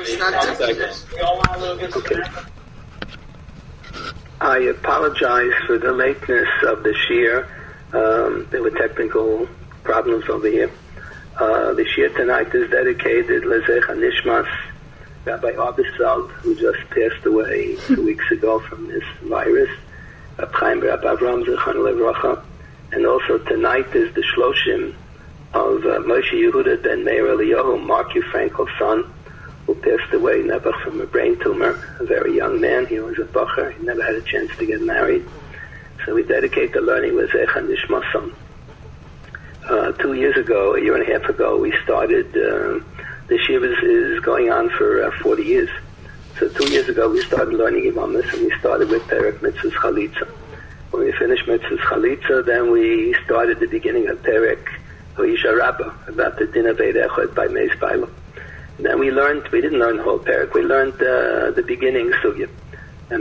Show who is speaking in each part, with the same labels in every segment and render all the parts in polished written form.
Speaker 1: Okay. I apologize for the lateness of the shiur. There were technical problems over here. The shiur tonight is dedicated Lezecha Nishmas, Rabbi Abisald, who just passed away 2 weeks ago from this virus, Chaim Rabbi Avram Zechron Levracha, and also tonight is the Shloshim of Moshe Yehuda ben Meir Eliyahu, Mark Frankel's son, who passed away never from a brain tumor, a very young man. He was a bacher. He never had a chance to get married. So we dedicate the learning Lezecha Nishmasam. 2 years ago, a year and a half ago, we started, this year is going on for 40 years. So 2 years ago, we started learning Imamis, and we started with Perek Mitzvahs Chalitza. When we finished Mitzvahs Chalitza, then we started the beginning of Perek Hoisha Rabbah, about the Din of Eid Echad by Meis Bailam. Then we didn't learn the whole Perek, we learned the beginning Sugya. And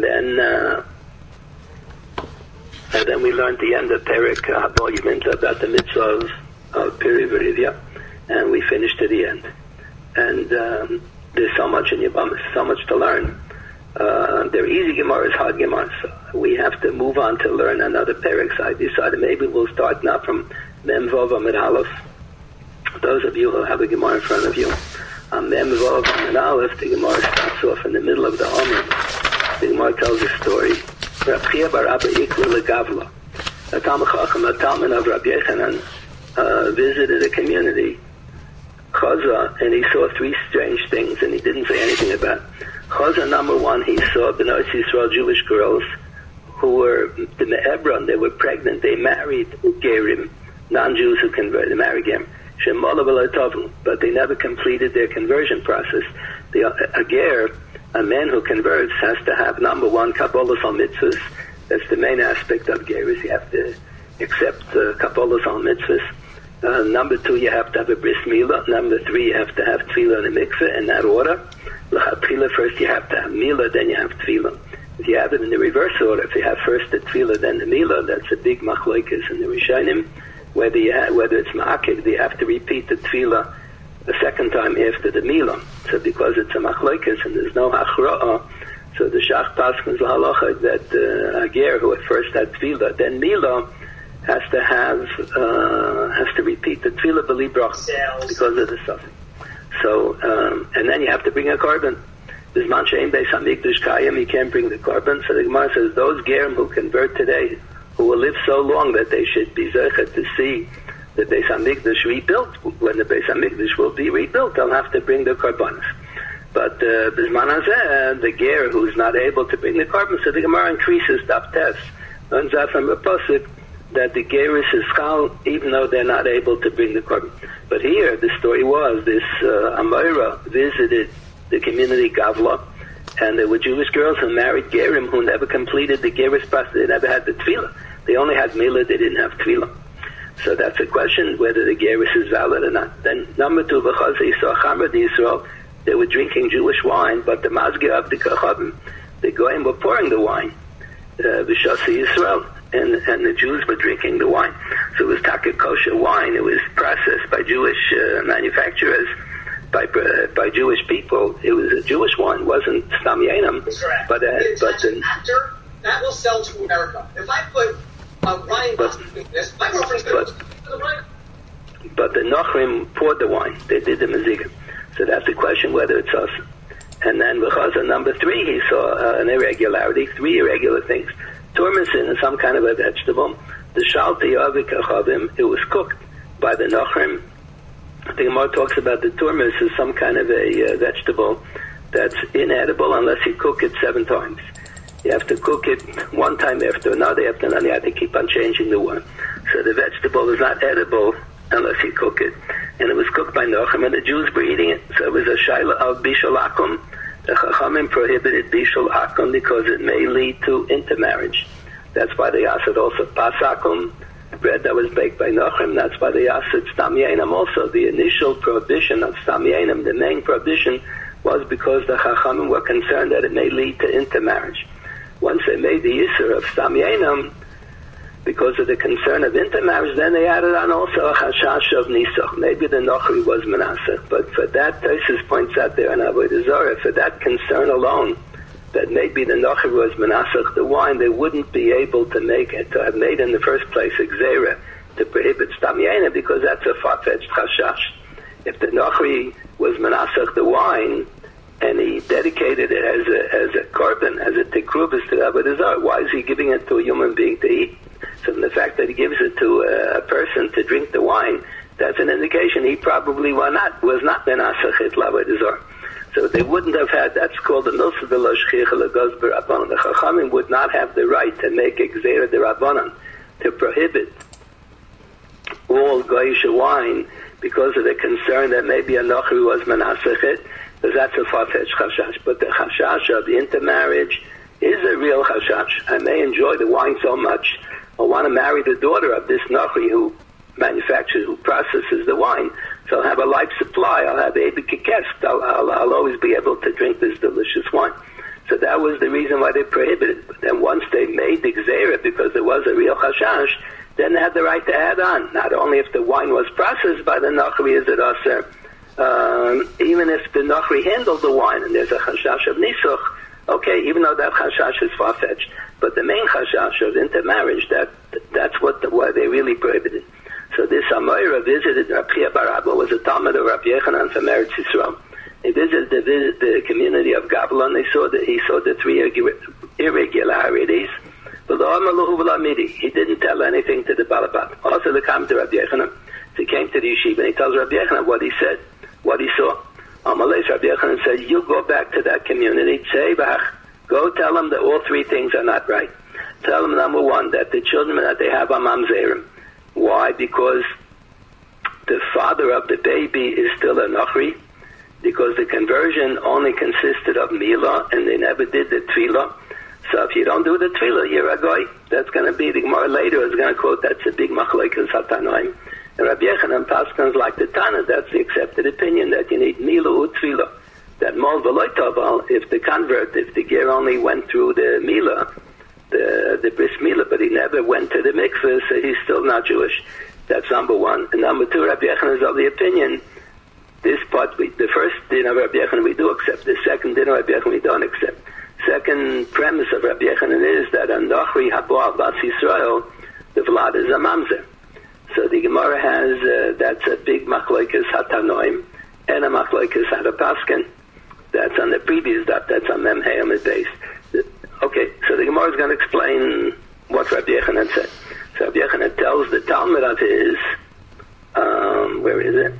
Speaker 1: then we learned the end of Perek Volume about the mitzvahs of Piri V'Rivya, and we finished to the end. And there's so much in Yevamos, so much to learn. They're easy Gemaras, hard Gemaras. So we have to move on to learn another Perek. So I decided maybe we'll start now from Mem Vov Amid Aleph. Those of you who have a Gemara in front of you, Mem Vov Amid Aleph, the Gemara starts off in the middle of the Amid. The Gemara tells a story. Rab Chia bar Abba Ikla Legavla, a Talmud Chacham, a Talmud of Rabbi Yechanan, visited a community, Chaza, and he saw three strange things, and he didn't say anything about it. Chaza, number one, he saw Bnei Yisrael, Jewish girls, who were, the Hebron, they were pregnant, they married Gerim, non-Jews who converted, they married Gerim, Shemala V'lo Tovu, but they never completed their conversion process. A Ger, a man who converts, has to have, number one, Kabbalah al mitzvahs. That's the main aspect of Geras. You have to accept Kabbalah al mitzvahs. Number two, you have to have a bris milah. Number three, you have to have tefillah and a mikveh in that order. L'chatchila, first you have to have milah, then you have tefillah. If you have it in the reverse order, if you have first the tefillah, then the milah, that's a big machlokes in the Rishonim. Whether it's ma'akiv, you have to repeat the tefillah the second time after the milah. So because it's a machlokes and there's no hachra'ah, so the shach paskins l'halacha that a ger who at first had tefillah, then milah, has to repeat the tefillah b'li brach because of the suffix. So and then you have to bring a korban. Bisman she'ein beis hamikdash kayim, you can't bring the korban. So the Gemara says those gerim who convert today, who will live so long that they should be zeichet to see the Beis Hamikdash rebuilt. When the Beis Hamikdash will be rebuilt, they'll have to bring the korbanos. But Bisman hazeh, the ger who's not able to bring the korban, so the Gemara increases daf tes, learns out from a pasuk that the geris is chal, even though they're not able to bring the korban. But here, the story was this Amora visited the community Gavla, and there were Jewish girls who married gerim who never completed the geris process. They never had the tefillah. They only had milah, they didn't have tefillah. So that's a question whether the geris is valid or not. Then number two, because they saw Chamra Yisrael, they were drinking Jewish wine, but the mazgir of the kachavim, the goyim were pouring the wine, v'shasi Yisrael, and the Jews were drinking the wine. So it was taka kosher wine. It was processed by Jewish manufacturers, by Jewish people. It was a Jewish wine. It wasn't stam yainam, but
Speaker 2: that will sell to America. If I put wine between this, my girlfriend's going to the wine.
Speaker 1: But the Nochrim poured the wine. They did the mezigah. So that's the question whether it's us. And then because of number three, he saw an irregularity, three irregular things. Turmesin is some kind of a vegetable. The shalti avik achavim, it was cooked by the Nochrim. The Gemara talks about the turmis as some kind of a vegetable that's inedible unless you cook it 7 times. You have to cook it one time after another, you have to keep on changing the one. So the vegetable is not edible unless you cook it. And it was cooked by Nochim, and the Jews were eating it. So it was a shaila of bishul akum. The Chachamim prohibited bishul akum because it may lead to intermarriage. That's why they asked it also pasakum, bread that was baked by Nochim. That's why they asked it stam yainam also. The initial prohibition of stam yainam, the main prohibition, was because the Chachamim were concerned that it may lead to intermarriage. Once they made the Yisur of stam yainam, because of the concern of intermarriage, then they added on also a chashash of nisach. Maybe the Nochri was menasach, but for that, Tosfos points out there in Avodah Zarah, for that concern alone, that maybe the Nochri was menasach the wine, they wouldn't be able to make it, to have made in the first place a gzeira to prohibit stam yaina, because that's a far-fetched chashash. If the Nochri was menasach the wine, and he dedicated it as a korban, as a tikrubas to Avodah Zarah, why is he giving it to a human being to eat? So the fact that he gives it to a person to drink the wine, that's an indication he probably was not menasach it Avodah Zarah. So they wouldn't have had, that's called the milsa de lo shchicha legos b'rabbanan. The Chachamim would not have the right to make a gzeira de rabbanan, to prohibit all goyish wine because of the concern that maybe a Nochri was menasach it, because that's a far-fetched chashash. But the chashash of the intermarriage is a real chashash. I may enjoy the wine so much, I want to marry the daughter of this Nochri who manufactures, who processes the wine, so I'll have a life supply, I'll have a kikest, I'll always be able to drink this delicious wine. So that was the reason why they prohibited it. But then once they made the gzeira, because there was a real chashash, then they had the right to add on. Not only if the wine was processed by the Nochri is it aser, even if the Nochri handled the wine and there's a chashash of nisuch, okay, even though that chashash is far-fetched, but the main chashash of intermarriage, that's why they really prohibited. So this Amoira visited Rabbi Chia bar Abba, was a Talmud of Rabbi Yechanan from Eretz Yisrael. He visited the community of Gavla, and he saw the three irregularities. He didn't tell anything to the Balabat. Also, they came to Rabbi Yechanan. So he came to the yeshiva, and he tells Rabbi Yechanan what he said, what he saw. Amalei Rabbi Yechanan said, you go back to that community, go tell them that all three things are not right. Tell them, number one, that the children that they have are mamzerim. Why? Because the father of the baby is still a Nochri, because the conversion only consisted of Milah, and they never did the Tefillah. So if you don't do the Tefillah, you're a goy. That's going to be, the Gemara later is going to quote, that's a big machlokes hatanoim. And Rabbi Yechanan Paskans like the Tana, that's the accepted opinion, that you need Milah u'Tefillah. That Mol v'loy toval, if the convert, if the ger only went through the Milah, the bris milah, but he never went to the mikveh, so he's still not Jewish. That's number one. And number two, Rabbi Yechanan is of the opinion, this part, the first din of Rabbi Yechanan we do accept, the second din of Rabbi Yechanan we don't accept. Second premise of Rabbi Yechanan is that on Nochri habo avas Yisrael, the vlad is a mamzer. So the Gemara has, that's a big machlokes hatanoim, and a machlokes hatapaskin. That's on the previous daf, that's on Mem Hey Amid Beis. Okay, so the Gemara is going to explain what Rabbi Yechanan said. So Rabbi Yechanan tells the Talmud of his, where is it?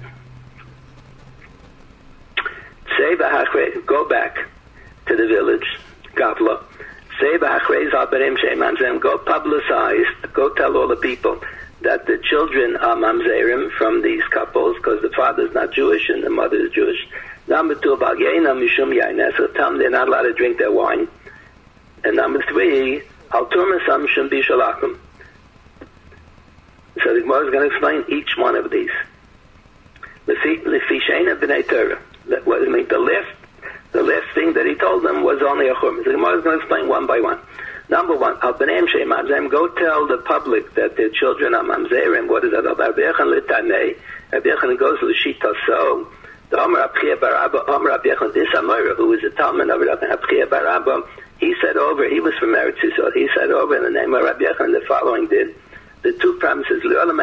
Speaker 1: Say b'hachrei, go back to the village, Gavla. Say b'hachrei zaberim shei mamzerim, go publicize, go tell all the people that the children are mamzerim from these couples, because the father's not Jewish and the mother is Jewish. Number two, about yeina mishum yaina, so tell them they're not allowed to drink their wine. And number three, al turmasam shum bishalakum. So the Gemara is going to explain each one of these. Lefisheina b'nei Torah. What I mean, the last thing that he told them was only a churma. The Gemara is going to explain one by one. Number one, al b'neim shei mamzerim. Go tell the public that their children are mamzerim. What is that about? Rabbi Yechanan l'tanei. Rabbi Yechanan goes l'shita so. The Amar Rabbi Chia bar Abba, Amar Rabbi Yechanan, this Amora, who was a Talmud of Rabbi Chia bar Abba, he said over, he was from Eretz Yisrael, he said over in the name of Rabbi Yechanan, the following did, the two promises,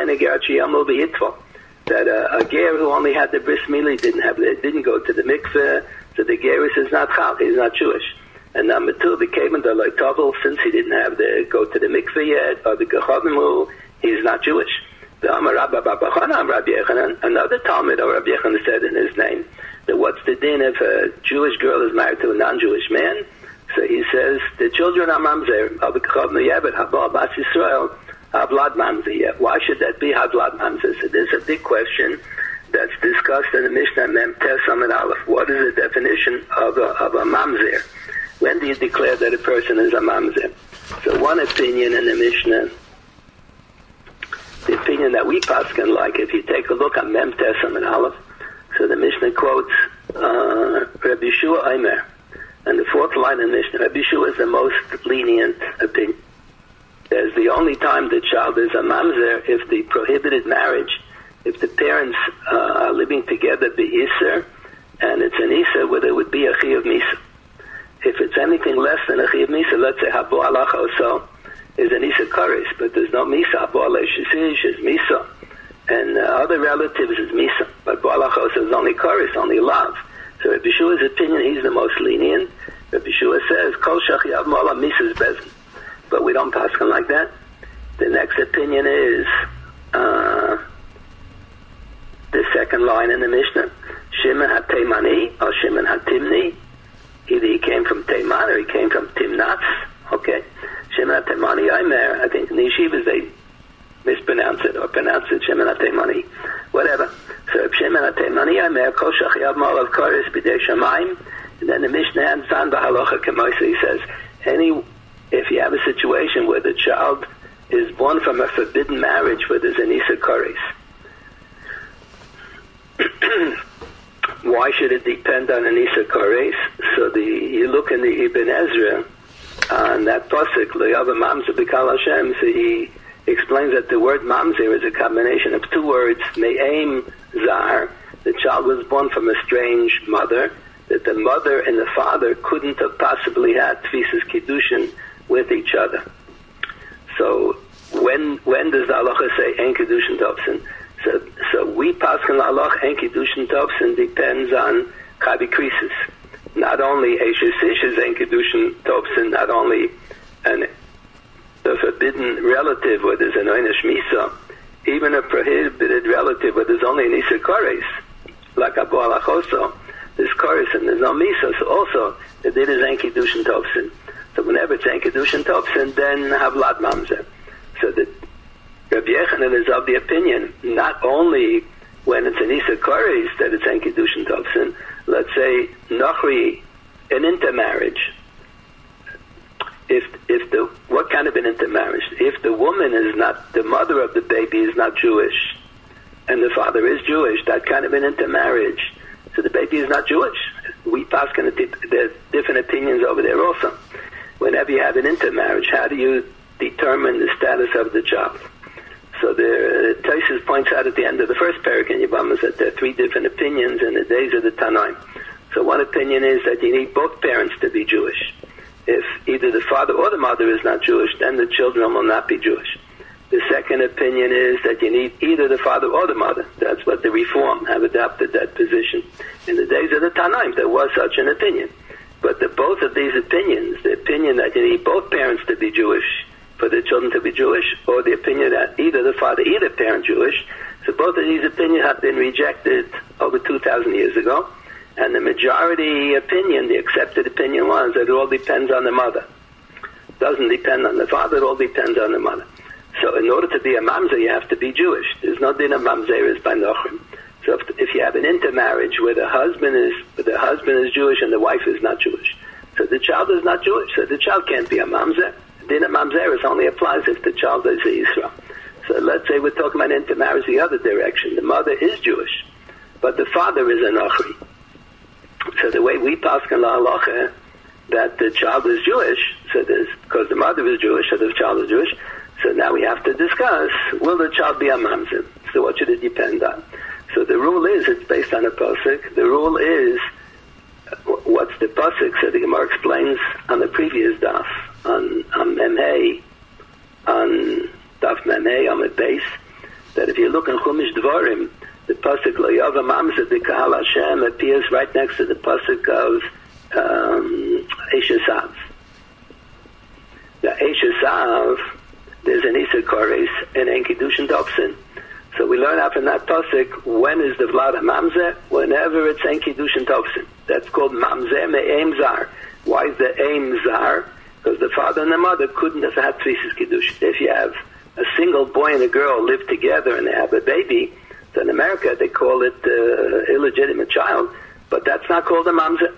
Speaker 1: that a ger who only had the bris milah didn't go to the mikveh, so the ger is not chal, he's not Jewish. And number two, became the loitovel, since he didn't have the go to the mikveh yet, or the gechovimu, he's not Jewish. The Amar Rabbi Babachana, Rabbi Yechanan, another Talmud of Rabbi Yechanan said in his name, that what's the din if a Jewish girl is married to a non-Jewish man? So he says, the children are mamzer, of the gechovimu yebet, haba bas Yisrael, Havlad Mamzer. Why should that be Havlad Mamzer? So there's a big question that's discussed in the Mishnah Mem Tes Amud Aleph. What is the definition of a Mamzer? When do you declare that a person is a Mamzer? So one opinion in the Mishnah, the opinion that we paskin like, if you take a look at Mem Tes Amud Aleph, so the Mishnah quotes Rabbi Yeshua Aimer, and the fourth line in the Mishnah, Rabbi Yeshua is the most lenient opinion. There's the only time the child is a mamzer if the prohibited marriage, if the parents are living together be'isr, and it's an isr where there would be a chiyuv misa. If it's anything less than a chiyuv misa, let's say habo alacha or so, is an isr kares, but there's no misa. Habo alacha is misa, and other relatives is misa. But habo alacha is only kares, only love. So Rabbi Yeshua's opinion, he's the most lenient. Rabbi Yeshua says, Kol shachiyav mo'ala misas bezin. But we don't pass him like that. The next opinion is the second line in the Mishnah. Shimon ha-Teimani or Shimon ha-Timni. Either he came from Teiman or he came from Timnatz. Okay. Shimon ha-Teimani Aimer. I think in the yeshivas they mispronounce it or pronounce it Shimon ha-Teimani. Whatever. So Shimon ha-Teimani Aimer, Kol shachiyav mo'alav kares b'dei shamayim. And then the Mishnah ends on b'halacha k'moisa. He says, if you have a situation where the child is born from a forbidden marriage where there's an Isa Kares, why should it depend on an Isa Kares? So you look in the Ibn Ezra, on that pasuk, L'yava mamzer b'kal Hashem, so he explains that the word mamzer is a combination of two words, me'em zar, the child was born from a strange mother, that the mother and the father couldn't have possibly had tfisas kiddushin with each other. So when does the halacha say en kiddushin tofsin? So we paskin halacha en kiddushin tofsin depends on chavi krisis. Not only eishes ishes en kiddushin tofsin, not only the forbidden relative where there's an oinish misa, even a prohibited relative where there's only an isa kares, like a bo alachoso, there's kares and there's no misa. So also the din is en kiddushin tofsin. So whenever it's en kiddushin tofsin, then havlat mamzer. So that Rabbi Yechanan is of the opinion, not only when it's an isa kares that it's en kiddushin tofsin. Let's say nochri, an intermarriage. What kind of an intermarriage? If the woman is not, the mother of the baby is not Jewish, and the father is Jewish, that kind of an intermarriage, so the baby is not Jewish. We pass there's different opinions over there also. Whenever you have an intermarriage, how do you determine the status of the child? So the Taisus points out at the end of the first parak in Yevamos that there are three different opinions in the days of the Tanaim. So one opinion is that you need both parents to be Jewish. If either the father or the mother is not Jewish, then the children will not be Jewish. The second opinion is that you need either the father or the mother. That's what the Reform have adopted that position. In the days of the Tanaim, there was such an opinion. But both of these opinions, the opinion that you need both parents to be Jewish for the children to be Jewish, or the opinion that either the father, either parent Jewish, so both of these opinions have been rejected over 2,000 years ago. And the majority opinion, the accepted opinion was that it all depends on the mother. It doesn't depend on the father, it all depends on the mother. So in order to be a mamzer, you have to be Jewish. There's no din of mamzeres by nochrim. So if you have an intermarriage where the husband is Jewish and the wife is not Jewish, so the child is not Jewish, so the child can't be a mamzer. Din of mamzeres only applies if the child is a Yisrael. So let's say we're talking about intermarriage the other direction. The mother is Jewish, but the father is a nochri. So the way we paskin la halacha that the child is Jewish, so because the mother is Jewish, so the child is Jewish. So now we have to discuss: will the child be a mamzer? So what should it depend on? So the rule is it's based on a pasuk. The rule is what's the pasuk? So the Gemara explains on the previous daf on Memhei, on daf Memhei on the base, that if you look in Chumash Dvarim, the pasuk L'yava mamzer b'kahal Hashem appears right next to the pasuk of Eishasav. The Eishasav, there's an Isa Kores and en kiddushin tofsin. So we learn out from that pasuk when is the vlad mamzer? Whenever it's en kiddushin tofsin. That's called mamzer me'em zar. Why is the aim zar? Because the father and the mother couldn't have had tfisas kiddushin. If you have a single boy and a girl live together and they have a baby, so in America they call it illegitimate child, but that's not called a mamzer.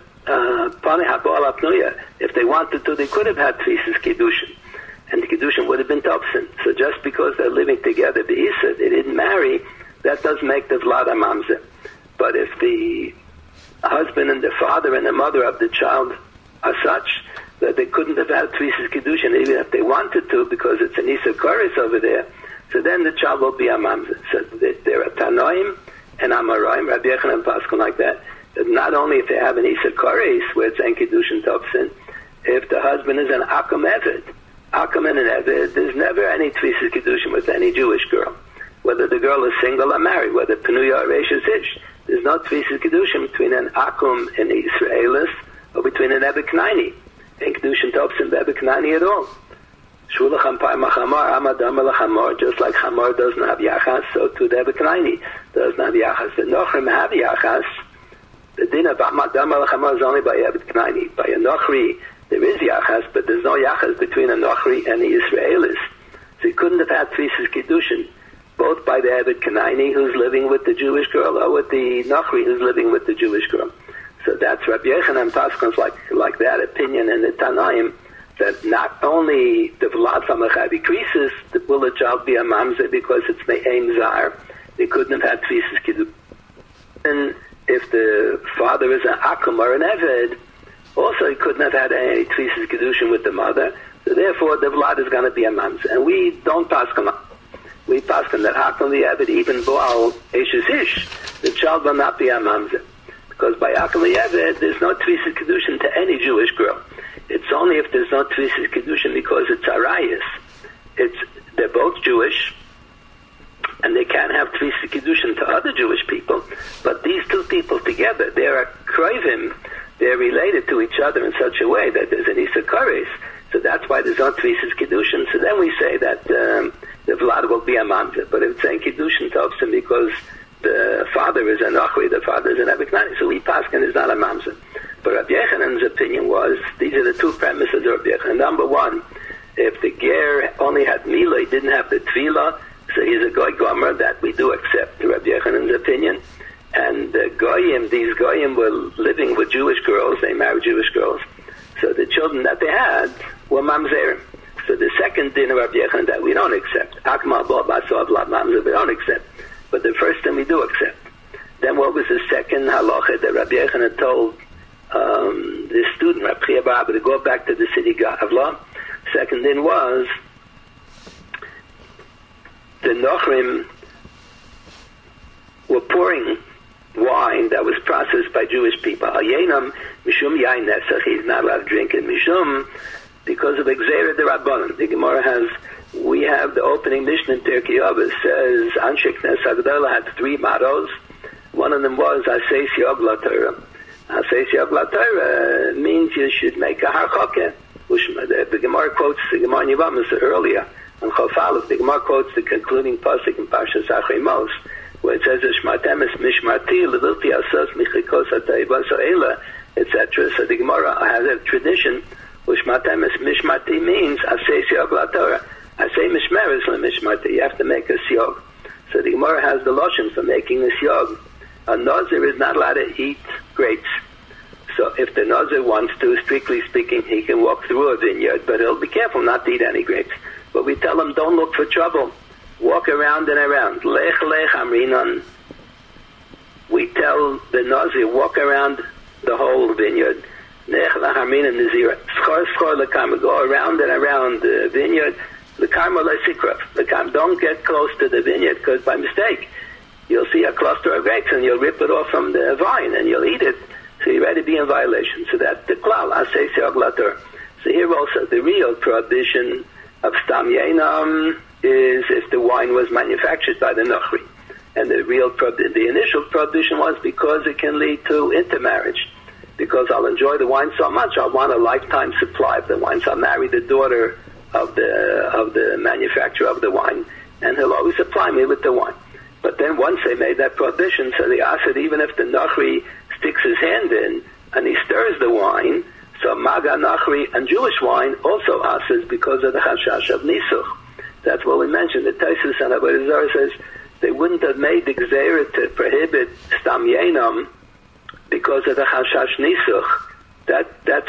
Speaker 1: If they wanted to, they could have had tfisas kiddushin, and the kiddushin would have been tofsin. So just because they're living together, the Isa, they didn't marry, that does make the vlad a mamzer. But if the husband and the father and the mother of the child are such, that they couldn't have had Tvisas Kedushin even if they wanted to, because it's an Isa Koris over there. So then the child will be a mamzer. So there are Tanoim and Amoraim, Rabbi Yochanan Paskin like that. That not only if they have an Isa Koris where it's en Kedushin Topsin, if the husband is an Akum Eved, Akum and an Eved, there's never any Tvisas Kedushin with any Jewish girl. Whether the girl is single or married, whether Penuya or Reishis Ish, there's no Tvisas Kedushin between an Akum and an Israelis or between an Ebed Knaini. En Kedushin Topsin Ebed Knaini at all. Shulachan Pai Machamar, Amadam Elachamar, just like Chamar doesn't have Yachas, so too the Ebed Knaini doesn't have Yachas. The Nochrim have Yachas. The din of Amadam Elachamar is only by Ebed Knaini. By a Nochri, there is Yachas, but there's no Yachas between a Nochri and the Israelis. So you couldn't have had Tvisas Kedushin, both by the Ebed Knaini who's living with the Jewish girl, or with the Nochri who's living with the Jewish girl. So that's Rabbi Yochanan Paskin's like that opinion in the Tanaim, that not only the Vlad Samachavi Krisis, will the child be a mamzer because it's Me'em Zar, they couldn't have had Tvisas Kedushin. And if the father is an Akum or an Eved, also he couldn't have had any Tvisas Kedushin with the mother, so therefore the Vlad is going to be a mamzer. And we don't pass him up. We pass him that Hakum the Eved, even Boal Eshes Ish, the child will not be a mamzer. Because by Hakum the Eved, there's no Tvisas Kedushin to any Jewish girl. It's only if there's no Tvisas Kedushin because it's Arayas. They're both Jewish, and they can't have Tvisas Kedushin to other Jewish people. But these two people together, they're Kroivim, they're related to each other in such a way that there's an Isa Koris. So that's why there's no Tvisas Kedushin. So then we say that the Vlad will be a mamzer. But if it's en Kedushin Topsim because the father is an Achri, the father is an Ebed Knaini, so we Paskin is not a mamzer. But Rabbi Yechanan's opinion was, these are the two premises of Rabbi Yechanan. Number one, if the ger only had Mila, he didn't have the Tefillah, so he's a Goy Gomer, that we do accept Rabbi Yechanan's opinion. And these Goyim were living with Jewish girls, they married Jewish girls, so the children that they had were mamzerim. So the second din of Rabbi Yechanan that we don't accept, Akmal Bo Basov Lab Mamzer, we don't accept. But the first din we do accept. Then what was the second halacha that Rabbi Yechanan told this student, Rabbi Chia Bar Abba, to go back to the city Gavla? Second din was the Nochrim were pouring wine that was processed by Jewish people. Hayenam Mishum Yain Nesach, he's not allowed to drink it. Mishum, because of Exera de Rabbanim. The Gemara we have the opening Mishnah in Pirkei Avos says, Anshek Nes Agdala had three mottos. One of them was, Aseis Yog La Torah. Aseis Yog La Torah means you should make a harchokeh. The Gemara quotes the Gemara in Yevamos earlier, on Chof Aleph, the Gemara quotes the concluding pasuk in Parshas Achrei Mos, where it says, Shmartem es mishmarti, levilti asos michikos hatayva so'ela, etc. So the Gemara has a tradition, Shmartem es mishmarti means, Aseis Yog La Torah. I say mishmeres lemishmarti, you have to make a siyog. So the Gemara has the lotion for making a siyog. A Nazir is not allowed to eat grapes. So if the Nazir wants to, strictly speaking, he can walk through a vineyard, but he'll be careful not to eat any grapes. But we tell him, don't look for trouble. Walk around and around. Lech lech amrinon. We tell the Nazir, walk around the whole vineyard. Lech lech amrinon nazira. Schor schor lekam. Go around and around the vineyard. Don't get close to the vineyard, because by mistake you'll see a cluster of grapes and you'll rip it off from the vine and you'll eat it, so you're ready to be in violation. So that's the klal, asay seog lator. So here also the real prohibition of stam yenam is if the wine was manufactured by the nochri, and the initial prohibition was because it can lead to intermarriage, because I'll enjoy the wine so much I'll want a lifetime supply of the wine, so I'll marry the daughter of the manufacturer of the wine, and he'll always supply me with the wine. But then once they made that prohibition, so they asked that even if the Nachri sticks his hand in and he stirs the wine, so Maga Nachri and Jewish wine also asks because of the Chashash of Nisuch. That's what we mentioned. The Taisus and Avodah Zarah says they wouldn't have made the Gzeira to prohibit Stam Yenam because of the Chashash Nisuch. That's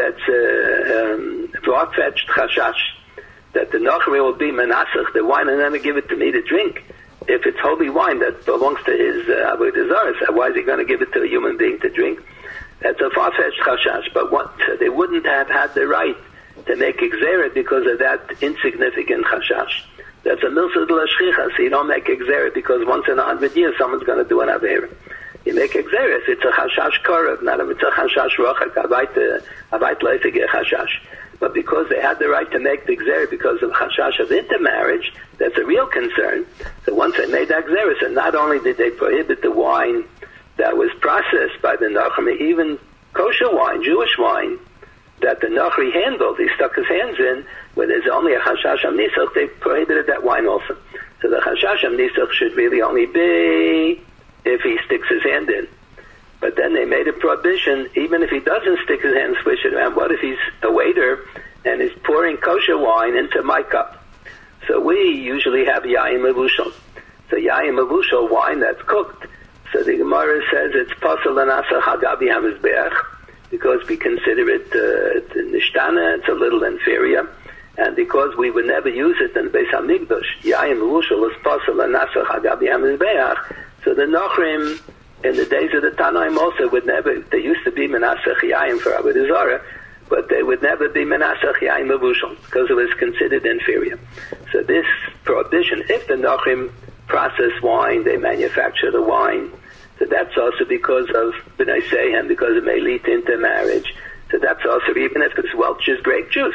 Speaker 1: far-fetched chashash, that the Nachri will be menasach the wine and never give it to me to drink. If it's holy wine that belongs to his Avodah Zarah, why is he going to give it to a human being to drink? That's a far-fetched chashash, but so they wouldn't have had the right to make exeret because of that insignificant chashash. That's a milsa de la shchicha, so you don't make exeret because once in 100 years someone's going to do an avera. You make exeret, it's a chashash korav, not it's a chashash rochak, avait leifige chashash. But because they had the right to make the exeret because of chashash of intermarriage, that's a real concern. So once they made that exeret, so not only did they prohibit the wine that was processed by the Nachri, even kosher wine, Jewish wine, that the Nachri handled, he stuck his hands in, where there's only a chashash am nisach, they prohibited that wine also. So the chashash am nisach should really only be if he sticks his hand in. But then they made a prohibition, even if he doesn't stick his hand and swish it around, what if he's a waiter and is pouring kosher wine into my cup? So we usually have yayin mevushal. So yayin mevushal, wine that's cooked. So the Gemara says it's pasal l'nasa hagabi hamizbeach because we consider it nishtana, it's a little inferior, and because we would never use it in the Beis Hamikdash, yayin mevushal is pasal l'nasa hagabi hamizbeach. So the Nachrim in the days of the Tanaim also would never. They used to be menasach yayin for Avodah Zarah, but they would never be menasach yayin mevushal because it was considered inferior. So this prohibition, if the Nachrim process wine, they manufacture the wine. So that's also because of B'nai Sehem, because it may lead to intermarriage. So that's also even if it's Welch's grape juice,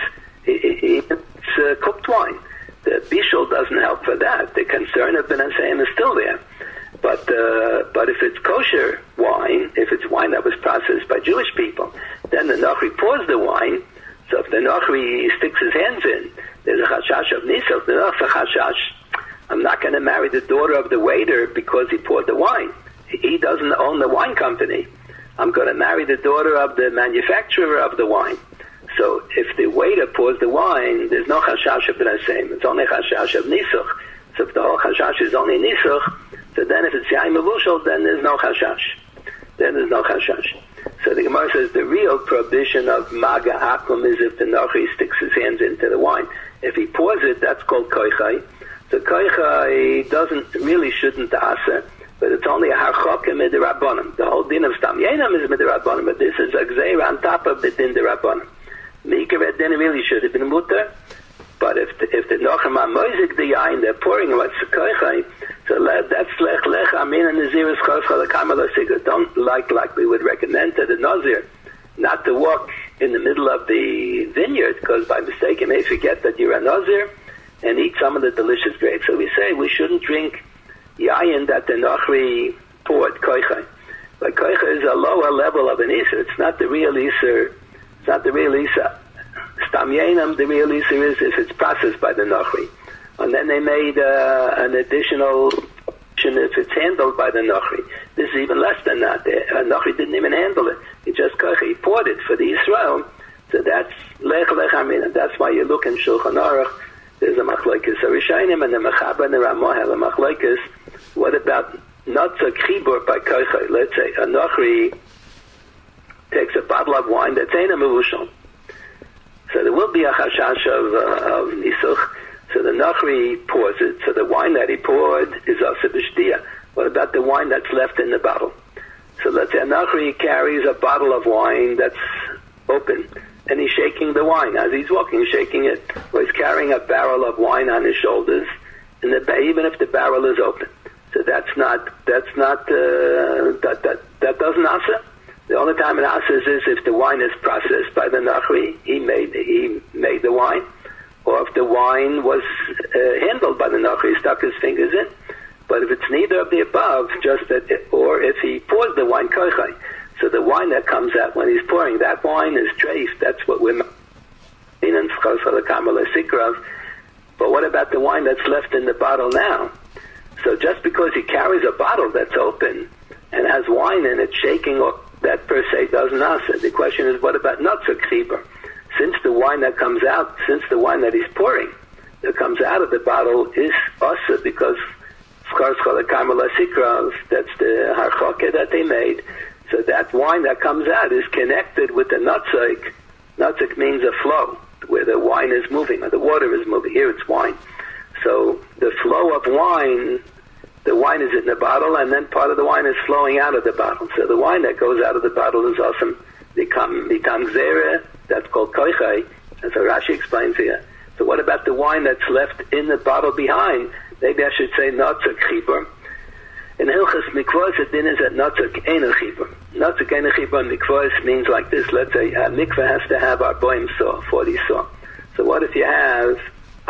Speaker 1: it's cooked wine. The bishul doesn't help for that. The concern of B'nai Sehem is still there. But if it's kosher wine, if it's wine that was processed by Jewish people, then the Nachri pours the wine. So if the Nachri sticks his hands in, there's a chashash of nisach. The Nachri chashash, I'm not going to marry the daughter of the waiter because he poured the wine. He doesn't own the wine company. I'm going to marry the daughter of the manufacturer of the wine. So if the waiter pours the wine, there's no chashash of B'nai Sehem. It's only chashash of nisach. So if the whole chashash is only nisach, so then if it's yayin mevushal, then there's no chashash. So the Gemara says the real prohibition of maga akum is if the Nachri sticks his hands into the wine. If he pours it, that's called koichai. So koichai shouldn't asa, but it's only a harchaka midirabbanim. The whole din of stam yenam is midirabbanim, but this is a gzeira on top of the din dirabbanim. Mikaret din really should have been mutter, but if the Nachrim are moizik the yain, they're pouring what's koichai. So that's lech amin and naziris choscha l'kamala sigur. Don't like we would recommend to the nazir not to walk in the middle of the vineyard because by mistake you may forget that you're a nazir and eat some of the delicious grapes. So we say we shouldn't drink yayin that the Nachri poured koichai. But koichai is a lower level of an iser. It's not the real iser. It's not the real iser. Stam yenam, the real iser is if it's processed by the Nachri. And then they made an additional option if it's handled by the Nachri. This is even less than that. The Nachri didn't even handle it. He poured it for the Israel. So that's lech amin. And that's why you look in Shulchan Aruch. There's a machlokes Rishonim and the Mechaber and the Ramah have a machlokes. What about Natzak Chibur by koichai? Let's say a Nachri takes a bottle of wine that's ain't a mevushal. So there will be a chashash of nisuch. So the Nachri pours it. So the wine that he poured is also b'shtia. What about the wine that's left in the bottle? So let's say a Nachri carries a bottle of wine that's open, and he's shaking the wine. As he's walking, he's shaking it, or he's carrying a barrel of wine on his shoulders, and even if the barrel is open. So that doesn't asa. The only time it asas is if the wine is processed by the Nachri. He made the wine. Or if the wine was handled by the Nachri, he stuck his fingers in. But if it's neither of the above, or if he pours the wine koichai, so the wine that comes out when he's pouring, that wine is treif. That's what we're in. But what about the wine that's left in the bottle now? So just because he carries a bottle that's open and has wine in it shaking, that per se doesn't answer. The question is, what about Natzak Chibur? Since the wine that comes out, since the wine that he's pouring, that comes out of the bottle is also because that's the harchaka that they made. So that wine that comes out is connected with the Natzak. Natzak means a flow, where the wine is moving, or the water is moving. Here it's wine. So the flow of wine the wine is in the bottle, and then part of the wine is flowing out of the bottle. So the wine that goes out of the bottle is awesome. Become zera, that's called koichai, as Rashi explains here. So what about the wine that's left in the bottle behind? Maybe I should say notzak chibur. In Hilchas Mikvos, the din is that notzak ein a chibur. Notzak ein a chibur in Mikvos means like this. Let's say a mikveh has to have 40 saw, 40 saw. So what if you have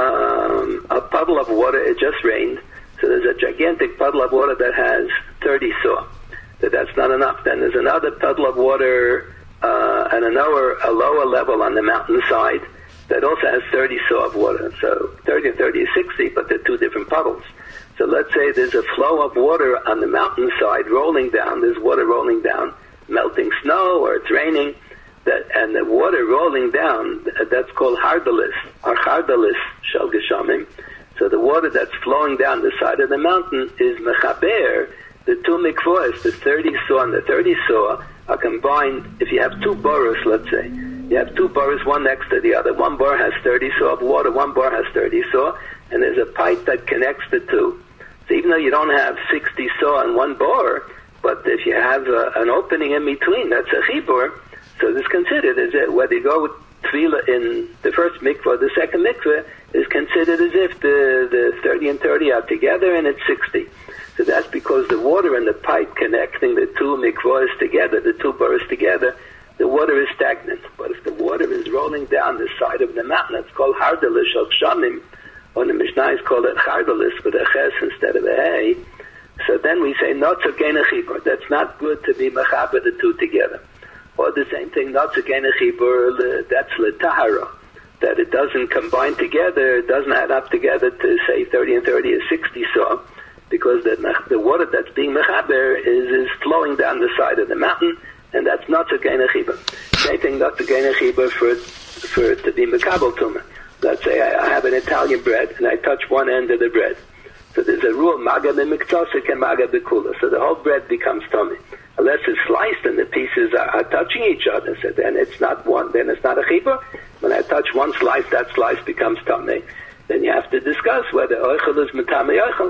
Speaker 1: a puddle of water, it just rained, so there's a gigantic puddle of water that has 30 saw. That's not enough. Then there's another puddle of water and a lower level on the mountainside that also has 30 saw of water. So 30 and 30 is 60, but they're two different puddles. So let's say there's a flow of water on the mountainside rolling down. There's water rolling down, melting snow, or it's raining. And the water rolling down, that's called hardalis, or hardalis shel geshamim. So the water that's flowing down the side of the mountain is mechaber. The two mikvos, the 30 saw and the 30 saw, are combined. If you have two boros, let's say, you have two boros, one next to the other. One bor has 30 saw of water, one bor has 30 saw, and there's a pipe that connects the two. So even though you don't have 60 saw in one bor, but if you have an opening in between, that's a chibur. So this is considered as if whether you go with tefillah in the first mikveh or the second mikveh is considered as if the 30 and 30 are together and it's 60. So that's because the water in the pipe connecting the two mikvahs together, the two boros together, the water is stagnant. But if the water is rolling down the side of the mountain, it's called hardalis shel gshamim, or the Mishnah call it hardalis with a ches instead of a hey. So then we say notzak ein a chibur. That's not good to be mechaber the two together. Or the same thing, notzak ein a chibur, that's l'tahara, that it doesn't combine together, it doesn't add up together to say 30 and 30 is 60 saw, because the water that's being mechaber is flowing down the side of the mountain, and that's notzak ein a chibur. Same thing, notzak ein a chibur for it to be mekabel tumah. Let's say I have an Italian bread, and I touch one end of the bread. So there's a rule, maga b'miktzosik and maga b'kula. So the whole bread becomes tummy. Unless it's sliced and the pieces are touching each other, so then it's not one, then it's not a chibur. When I touch one slice, that slice becomes tummy. Then you have to discuss whether oichel is metami oichel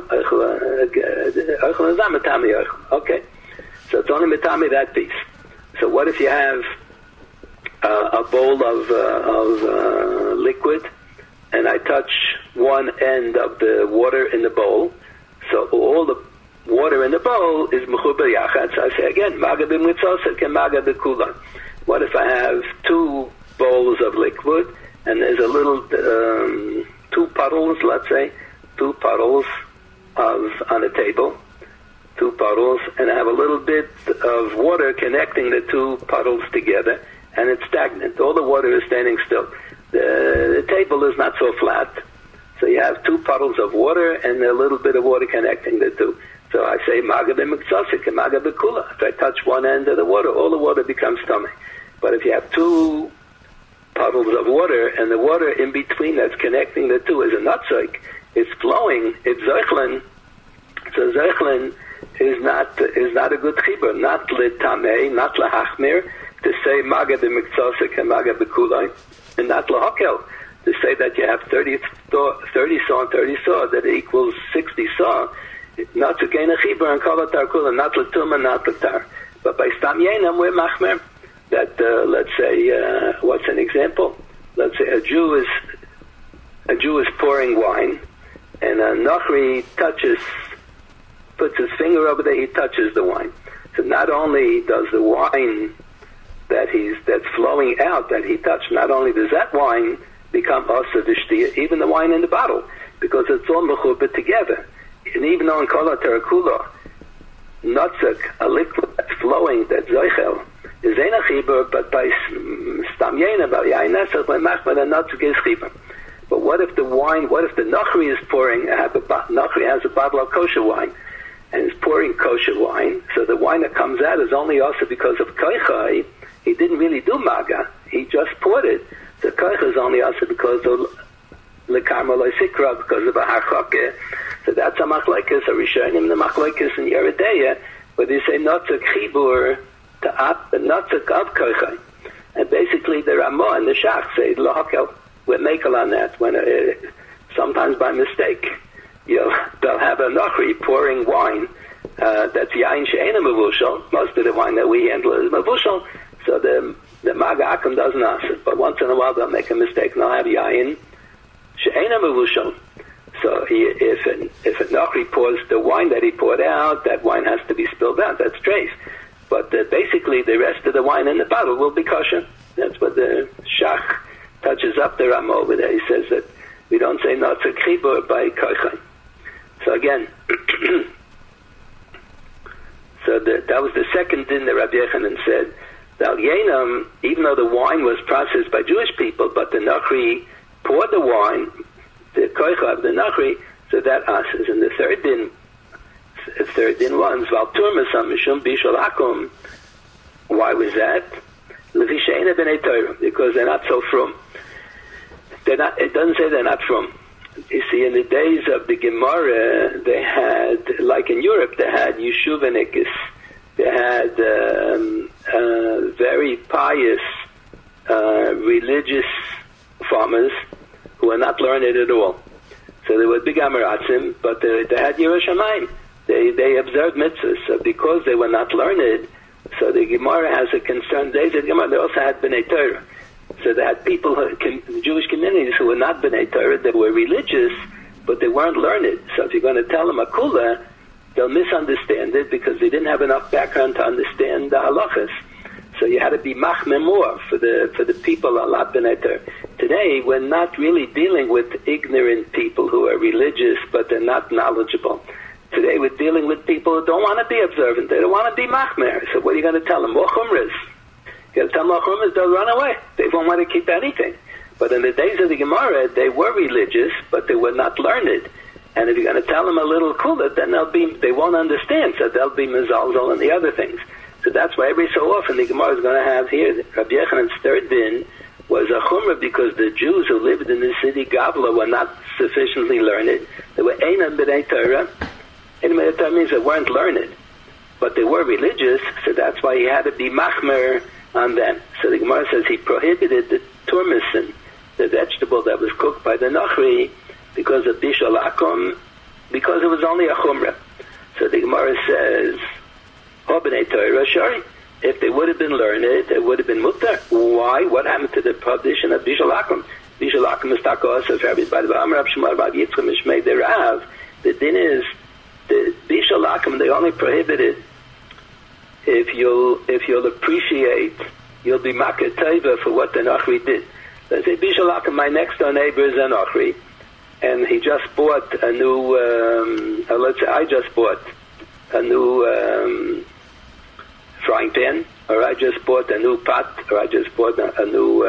Speaker 1: is not metami oichel. Okay. So it's only metami that piece. So what if you have a bowl of liquid, and I touch one end of the water in the bowl, so all the water in the bowl is mechuber yachad. So I say again, maga b'mitzosek and maga b'kulan. What if I have two bowls of liquid, and there's a little, two puddles, let's say, two puddles on a table, two puddles, and I have a little bit of water connecting the two puddles together, and it's stagnant. All the water is standing still. The table is not so flat. So you have two puddles of water and a little bit of water connecting the two. So I say, maga b'miktzosik and maga b'kula. If I touch one end of the water, all the water becomes tummy. But if you have two puddles of water and the water in between that's connecting the two is a nutzik, it's flowing, it's zeichlin. So zeichlin is not a good chibur, not l'tamei, not l'hachmir, to say maga b'miktzosik and maga b'kulai, and not l'hokel, to say that you have 30 saw and 30 saw, that equals 60 saw, not to gain a chibur and kol atar kula, not l'tumah, not l'tar. But by stam yenam, we're machmer, that, let's say, what's an example? Let's say a Jew is pouring wine, and a Nochri puts his finger over there, he touches the wine. So not only does the wine that's flowing out that he touched, not only does that wine become asa v'shtiya, even the wine in the bottle, because it's all mechubah together. And even though in kol terakula, notzak, a liquid that's flowing, that's zoichel, is ein a chibur, but by stam yena, by yain nesach, by machmad, and notzak is chibur. But what if the Nochri is pouring, Nochri has a bottle of kosher wine, and is pouring kosher wine, so the wine that comes out is only also because of koichai. He didn't really do maga, he just poured it. The koichai is only also because of lekarma loisikra, because of a hachake. So that's a machlekes, a rishonim, the machlekes in Yeredeya, where they say notzak chibur to up, the notzak of koichai. And basically the Ramah and the Shach say, lahakel, we're makel on that, when sometimes by mistake. they'll have a Nachri pouring wine. That's Yain She'ena Mevushal. Most of the wine that we handle is Mevushal. So the Maga Akum doesn't ask it. But once in a while they'll make a mistake and they'll have Yain She'ena Mevushal. So if a Nachri pours the wine that he poured out, that wine has to be spilled out. That's treif. But basically the rest of the wine in the bottle will be kosher. That's what the Shach touches up the Rama over there. He says that we don't say Notzer Chibur by Koichay. So again, so that was the second din that Rabbi Yechanan said. That Yenam, even though the wine was processed by Jewish people, but the Nachri poured the wine, the Koicha of the Nachri, so that asks. And the third din was Val Turmasam Mishum Bishal Akum. Why was that? Levisheina B'nei Torah, because they're not so frum. It doesn't say they're not frum. You see, in the days of the Gemara, they had, like in Europe, they had Yeshuvanikis. They had very pious, religious farmers who were not learned at all. So they were big Amaratzim, but they had Yerushalayim. They observed mitzvahs. So because they were not learned, so the Gemara has a concern. They also had B'nai Torah. So they had people, Jewish communities who were not B'nai Torah, they were religious, but they weren't learned. So if you're going to tell them a kula, they'll misunderstand it because they didn't have enough background to understand the halachas. So you had to be machmeh more for the people a lot B'nai Torah. Today, we're not really dealing with ignorant people who are religious, but they're not knowledgeable. Today, we're dealing with people who don't want to be observant. They don't want to be machmer. So what are you going to tell them? More chumras. You got to tell them more chumras, they'll run away. They won't want to keep anything. But in the days of the Gemara, they were religious, but they were not learned. And if you're going to tell them a little kula, then they won't understand. So they'll be mezalzel and the other things. So that's why every so often the Gemara is going to have here, Rabbi Yechanan's third din was a chumrah because the Jews who lived in the city Gavla were not sufficiently learned. They were einam b'nei Torah. Einam b'nei Torah means they weren't learned, but they were religious, so that's why he had to be machmer on them. So the Gemara says he prohibited the turmisen, the vegetable that was cooked by the Nachri, because of Bishal Akum, because it was only a chumrah. So the Gemara says, oh, b'nei Torah, shari. If they would have been learned, it would have been mutter. Why? What happened to the prohibition of Bishal Akum? Bishal Akum is takos of everybody. The din is, the Bishal Akum, they only prohibited if you'll appreciate, you'll be makar teva for what the Nachri did. Let's say Bishal Akum, my next door neighbor is a Nachri, and he just bought a new, let's say I just bought a new frying pan, or I just bought a new pot, or I just bought a new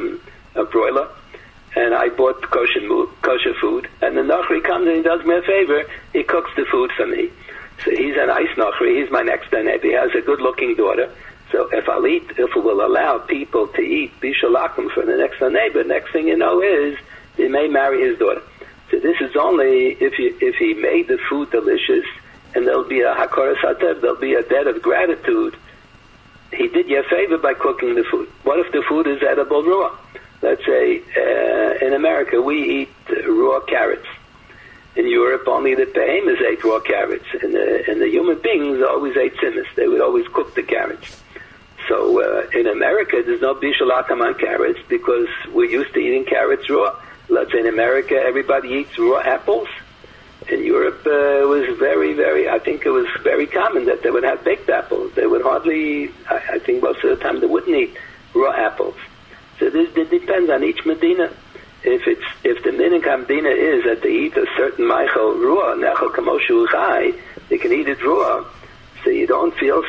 Speaker 1: a broiler, and I bought kosher food, and the Nachri comes and he does me a favor, he cooks the food for me. So he's a nice Nachri, he's my next door neighbor, he has a good-looking daughter. So if we will allow people to eat Bishal Akum for the next door neighbor, next thing you know is, they may marry his daughter. So this is only if he made the food delicious, and there'll be a hakoras hatev, there'll be a debt of gratitude. He did you a favor by cooking the food. What if the food is edible raw? Let's say in America we eat raw carrots. In Europe only the behemoths ate raw carrots. And the human beings always ate tzimis. They would always cook the carrots. So in America there's no bishul akum on carrots because we're used to eating carrots raw. Let's say in America everybody eats raw apples. In Europe, it was very, very, I think it was very common that they would have baked apples. They would hardly, I think most of the time they wouldn't eat raw apples. So this depends on each Medina. If the minhag Medina is that they eat a certain meichel raw, nechel kamoshu chai, they can eat it raw. So you don't feel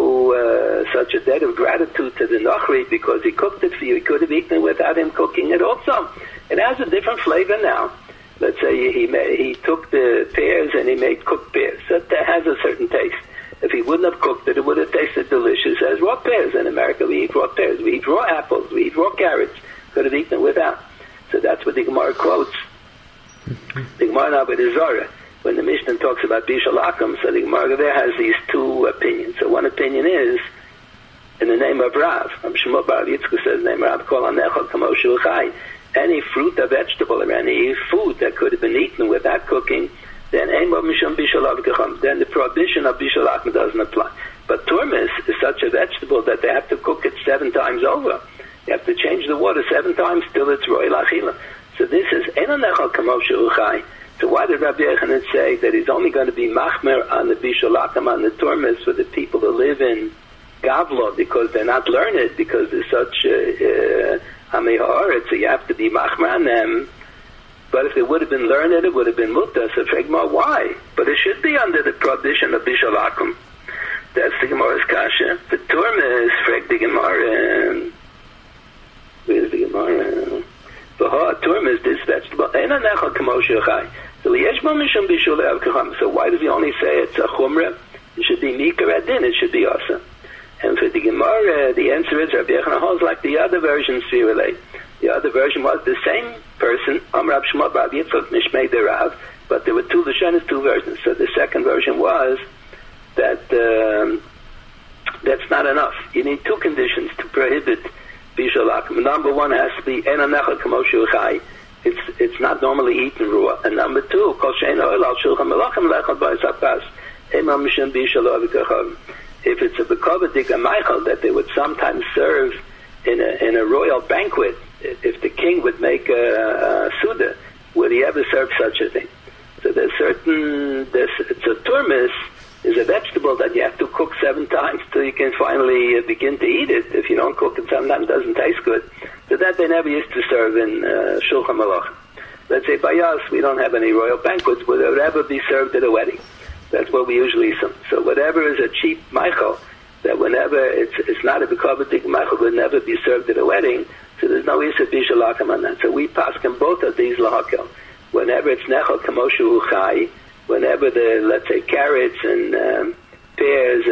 Speaker 1: such a debt of gratitude to the Nachri because he cooked it for you. He could have eaten it without him cooking it also. It has a different flavor now. Let's say he took the pears and he made cooked pears. That has a certain taste. If he wouldn't have cooked it, it would have tasted delicious as raw pears. In America, we eat raw pears. We eat raw apples. We eat raw carrots. Could have eaten it without. So that's what the Gemara quotes. The Gemara now with the Zohar, when the Mishnah talks about Bishal Akum, so the Gemara there has these two opinions. So one opinion is, in the name of Rav, Shmuel Bar Yitzchak says, the name of Rav, Kol Hanechol Kamoshu Chai. Any fruit or vegetable or any food that could have been eaten without cooking, then then the prohibition of bishul achma doesn't apply. But turmis is such a vegetable that they have to cook it 7 times over. You have to change the water 7 times till it's royal achila. So this is enonechal kamoshe uchai. So why did Rabbi Yochanan say that he's only going to be machmer on the bishul achma, on the turmis, for the people who live in Gavlo, because they're not learned, because there's such Amei Ha'aretz, so you have to be machmer on them. But if it would have been learned, it would have been muta. So Fregma, why? But it should be under the prohibition of bishul akum. That's the Gemara's kasha. The turmis, Freg the Gemara. Where's the Gemara? V'ha turmis, this vegetable. Eina nechal kamoshe chai. So liyeshma mishum bishul le'avkacham. So why does he only say it's a chumrah? It should be mikar adin. It should be asa. And for the Gemara, the answer is Rabbi Yochanan holds like the other versions relate. The other version was the same person, Amrab Shmuel Bar Yitzchak Mishmei Derav, but there were 2 Lashonos, 2 versions. So the second version was that that's not enough. You need 2 conditions to prohibit bishul akum. Number 1 has to be ena nechal kamoshe uchai. It's not normally eaten raw. And number 2, kol she'eino oil al shulchan melachim lechal b'is hapas ema mishum bishul avikacham. If it's a b'kovadik a meichel that they would sometimes serve in a royal banquet, if the king would make a suda, would he ever serve such a thing? So there's it's a turmis is a vegetable that you have to cook 7 times till you can finally begin to eat it. If you don't cook it, sometimes it doesn't taste good. So that they never used to serve in Shulchan Aruch. Let's say by us, we don't have any royal banquets, would it ever be served at a wedding? That's what we usually see. So whatever is a cheap meichel, that whenever it's not a b'kovadik meichel, would never be served at a wedding, so there's no isa bishul akum on that. So we paskin both of these lahakel. Whenever it's nechal kamoshe uchai, whenever let's say carrots and pears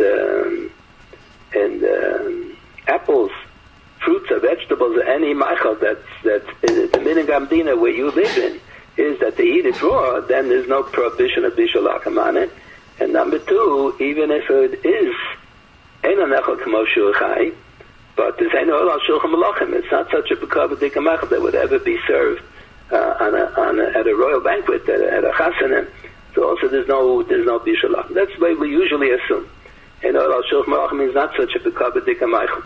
Speaker 1: and apples, fruits or vegetables, or any meichel that's in the minhag hamdina where you live in, is that they eat it raw, then there's no prohibition of bishul akum on it. And number 2, even if it is eina nechal kamoshe uchai, but there's no oil al shulchan melachim. It's not such a b'kovadik meichel that would ever be served at a royal banquet, at a chasanim. So also there's no bishul akum. That's the way we usually assume. And oil al shulchan melachim means not such a b'kovadik meichel.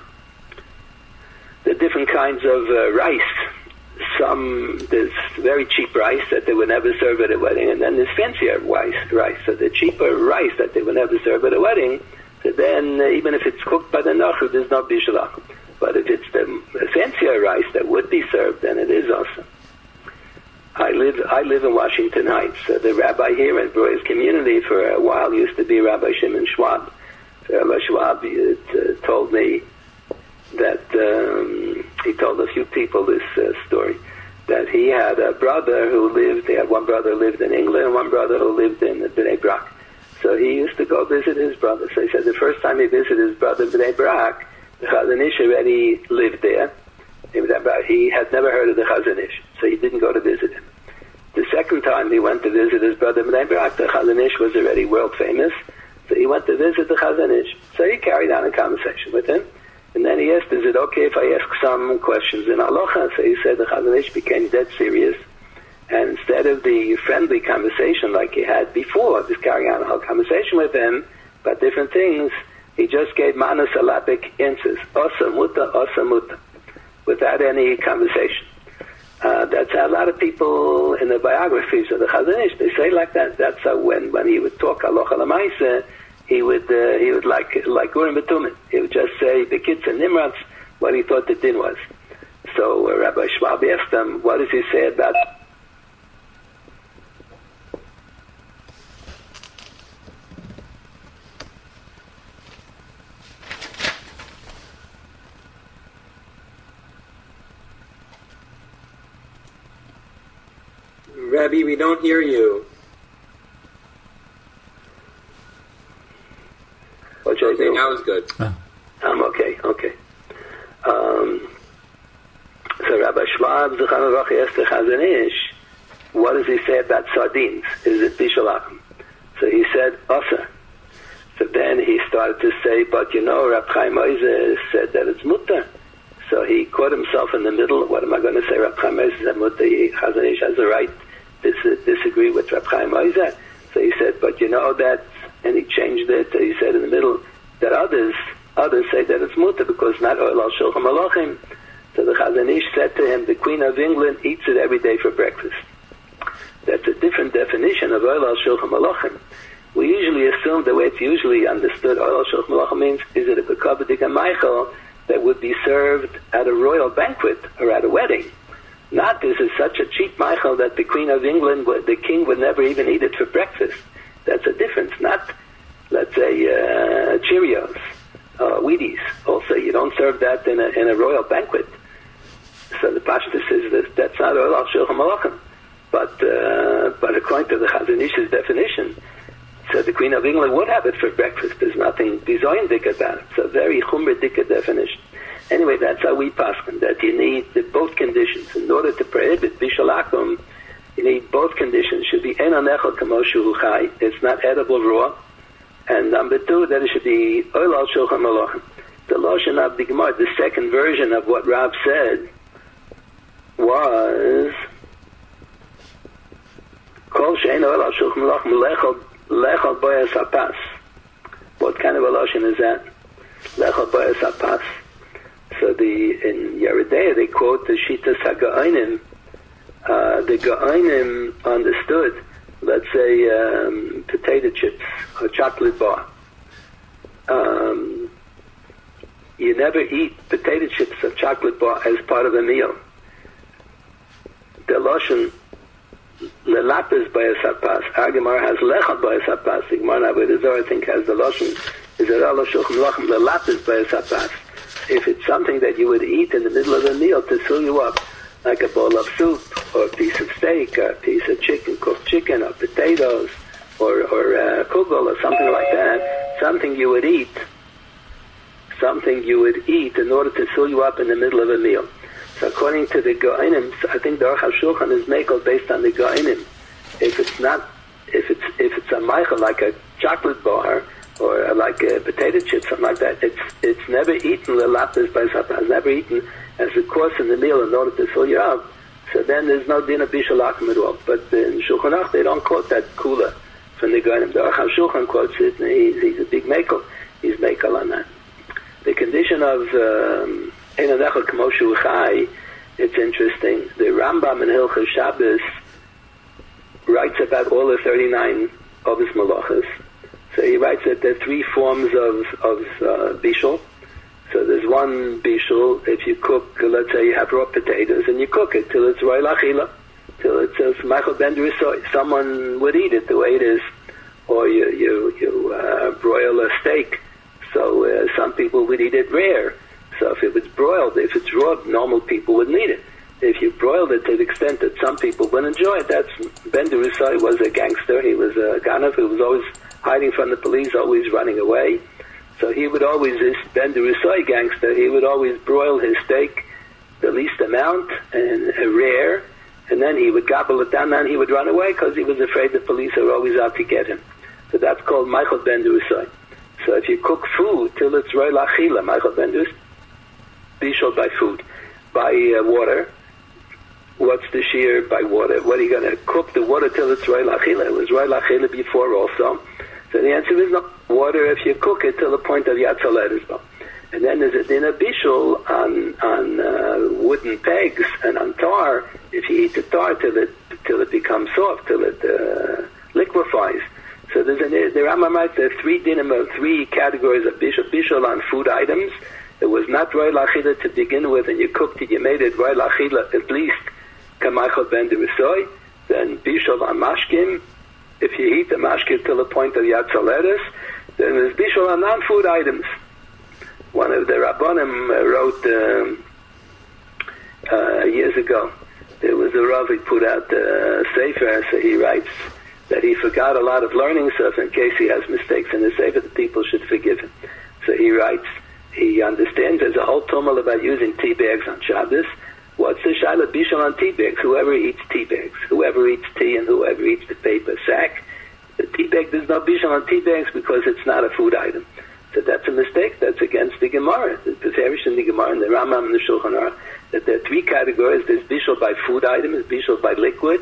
Speaker 1: There are different kinds of rice. There's very cheap rice that they would never serve at a wedding, and then there's fancier rice. So the cheaper rice that they would never serve at a wedding, so then even if it's cooked by the nachu, there's no bishul akum. But if it's the fancier rice that would be served, then it is also. I live in Washington Heights. The rabbi here in Breuer's community for a while used to be Rabbi Shimon Schwab. So Rabbi Schwab told me that he told a few people this story, that he had one brother who lived in England and one brother who lived in Bnei Brak. So he used to go visit his brother. So he said the first time he visited his brother in Bnei Brak, the Chazon Ish already lived there. He had never heard of the Chazon Ish, so he didn't go to visit him. The second time he went to visit his brother in Bnei Brak, the Chazon Ish was already world famous, so he went to visit the Chazon Ish. So he carried on a conversation with him. And then he asked, is it okay if I ask some questions in halacha? So he said the Chazon Ish became dead serious. And instead of the friendly conversation like he had before, just carrying on a whole conversation with him about different things, he just gave monosyllabic answers. Osa muta, without any conversation. That's how a lot of people in the biographies of the Chazon Ish, they say like that. That's how when he would talk halacha l'maaseh, he would like Urim B'Tumim. He would just say the kids and Nimratz what he thought the din was. So Rabbi Schwab asked him, what does he say about
Speaker 3: Rabbi, we don't hear you.
Speaker 1: What should I do?
Speaker 3: Now is good.
Speaker 1: I'm okay. So Rabbi Schwab, Zechon Aruch, asked the Chazon Ish, what does he say about sardines? Is it bishul akum? So he said, Osa. So then he started to say, but Rab Chaim Oizer said that it's mutter. So he caught himself in the middle. What am I going to say? Rab Chaim Oizer said mutter. Chazon Ish has the right disagree with Reb Chaim Oizer. So he said, but you know that, and he changed it. So he said in the middle that others say that it's mutter because not oil al shulchan malachim. So the Chazon Ish said to him, the Queen of England eats it every day for breakfast. That's a different definition of oil al shulchan malachim. We usually assume the way it's usually understood, oil al shulchan malachim means, is it a bekabadik Michael that would be served at a royal banquet or at a wedding? Not this is such a cheap Michael that the Queen of England, the king would never even eat it for breakfast. That's a difference. Not, let's say, Cheerios, Wheaties. Also, you don't serve that in a royal banquet. So the Pashtus says that's not oil al shulchan malachim. But according to the Chazon Ish's definition, so the Queen of England would have it for breakfast. There's nothing bizoindik about it. It's a very chumradik definition. Anyway, that's how we paskin, that you need both conditions. In order to prohibit bishul akum, you need both conditions. Should be en anechel kamo shu chai. It's not edible raw. And number two, that it should be oil al shulchan malachim. The Lashon of the Gemara, the second version of what Rav said, was kol she'en oil al shulchan malachim lechol boyas hapas. What kind of a Lashon is that? Lechol boyas hapas. So in Yeridea they quote the Shitas HaGa'onim. The Ga'onim understood, let's say, potato chips or chocolate bar. You never eat potato chips or chocolate bar as part of a meal. The Lashon lelapis bayas hapas. Our Gemara has lechad bayas hapas. The Gemara Avodah Zarah, I think, has the Lashon is it Allah shulchan malachim lelapis bayas hapas. If it's something that you would eat in the middle of a meal to fill you up, like a bowl of soup, or a piece of steak, or a piece of chicken, cooked chicken, or potatoes, or kugel, or something like that, something you would eat in order to fill you up in the middle of a meal. So according to the Ga'onim, I think the Aruch HaShulchan is mekel based on the Ga'onim. If it's a Michael like a chocolate bar, or like a potato chip, something like that, it's never eaten lelapis by sapaz, never eaten as a course in the meal in order to fill you up. So then there's no din of bishul akum at all. But in Shulchan Aruch they don't quote that kula from the Ga'onim. The Aruch HaShulchan quotes it, and he's a big mekel. He's mekel on that. The condition of ein anechel kamo shu chai, it's interesting. The Rambam in Hilchos Shabbos writes about all the 39 of his malachas. So he writes that there are three forms of bishul. So there's one bishul, if you cook, let's say you have raw potatoes, and you cook it till it's roy lachila, till it's machal ben d'risoy. Someone would eat it the way it is. Or you broil a steak, so some people would eat it rare. So if it was broiled, if it's raw, normal people wouldn't eat it. If you broiled it to the extent that some people would enjoy it, that's Ben d'Urusai was a gangster. He was a ganav who was always hiding from the police, always running away. So he would always, this Ben d'Urusai gangster, he would always broil his steak the least amount and rare, and then he would gobble it down and he would run away because he was afraid the police are always out to get him. So that's called Michael Ben d'Urusai. So if you cook food till it's roy lachila, Michael Ben d'Urusai, bishul by food, by water. What's the shear by water? What are you going to cook the water till it's roy lachila? It was roy lachila before also. So the answer is no. Water, if you cook it till the point of yatzalet is no. And then there's a dinner bishul on wooden pegs and on tar. If you eat the tar till it becomes soft, till it liquefies. So the Rambam writes there are three categories of bishul. Bishul on food items. It was not roy lachila to begin with, and you cooked it, you made it roy lachila at least kamachal ben d'Urusai. Then bishul on mashkim. If you eat the mashkim till the point of yatzaleres, then there's bishul on non-food items. One of the Rabbanim wrote years ago. There was a Rav, he put out a sefer, so he writes that he forgot a lot of learning stuff in case he has mistakes in the sefer, the people should forgive him. So he writes, he understands there's a whole tumult about using tea bags on Shabbos. What's the shaila bishul on tea bags? Whoever eats tea bags, whoever eats tea and whoever eats the paper sack, the tea bag, there's no bishul on tea bags because it's not a food item. So that's a mistake. That's against the Gemara. The Peferish in the Gemara and the Rambam and the Shulchan Aruch, that there are three categories. There's bishul by food items, bishul by liquids,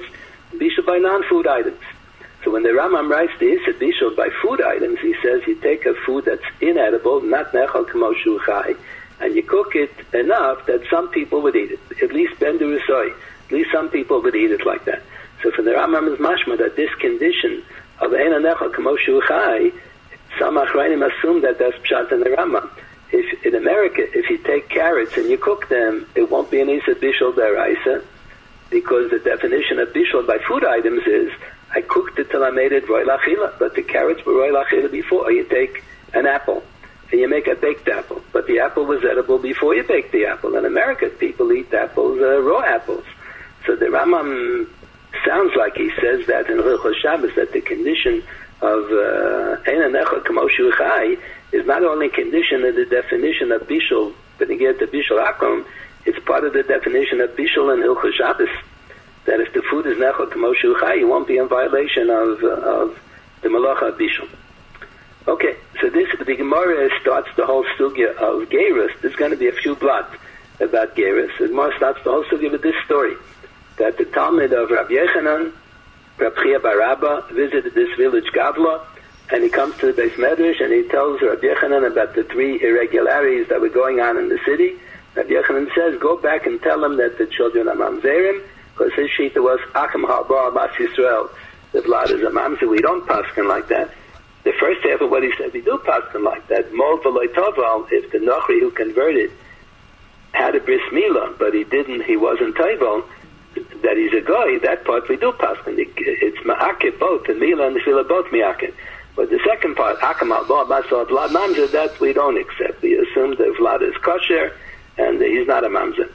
Speaker 1: bishul by non-food items. So when the Rambam writes the Issa bishul by food items, he says you take a food that's inedible, not nechal k'mo shu chai, and you cook it enough that some people would eat it. At least ben durusoi. At least some people would eat it like that. So for the Rambam is mashma that this condition of eina nechal k'mo shu chai, some achrayim assume that that's pshat in the Rambam. If in America, if you take carrots and you cook them, it won't be an Issa bishul deraisa, because the definition of bishul by food items is I cooked it till I made it roy lachila, but the carrots were roy lachila before. Or you take an apple and you make a baked apple, but the apple was edible before you baked the apple. In America, people eat apples, raw apples. So the Rambam sounds like he says that in Hilchos Shabbos, that the condition of Eina Nechal K'mo Shu Chai is not only condition of the definition of bishul, but you get to bishul akum, it's part of the definition of bishul and Hilchos Shabbos. That if the food is nechal k'mo shu chai, you won't be in violation of the malacha of bishul. Okay, so the Gemara starts the whole sugya of Gerus. There's going to be a few blots about Gerus. The Gemara starts the whole sugya with this story, that the Talmud of Rabbi Yechanan, Rabbi Chia bar Abba, visited this village Gavla, and he comes to the Beis Medrash and he tells Rabbi Yechanan about the 3 irregularities that were going on in the city. Rabbi Yechanan says, go back and tell them that the children are mamzerim, because his shita was Achim Ha'ba Bas Yisrael. The blood is a mamzer. We don't paskin like that. The first half of what he said, we do paskin like that. Mol v'loy toval, if the Nochri who converted had a bris milah, but he wasn't toval, that he's a goy, that part we do paskin. It's ma'akib both, the milah and the filah both ma'akib. But the second part, Achim Ha'ba Bas Vlad mamzer, that we don't accept. We assume that Vlad is kosher, and he's not a mamzer.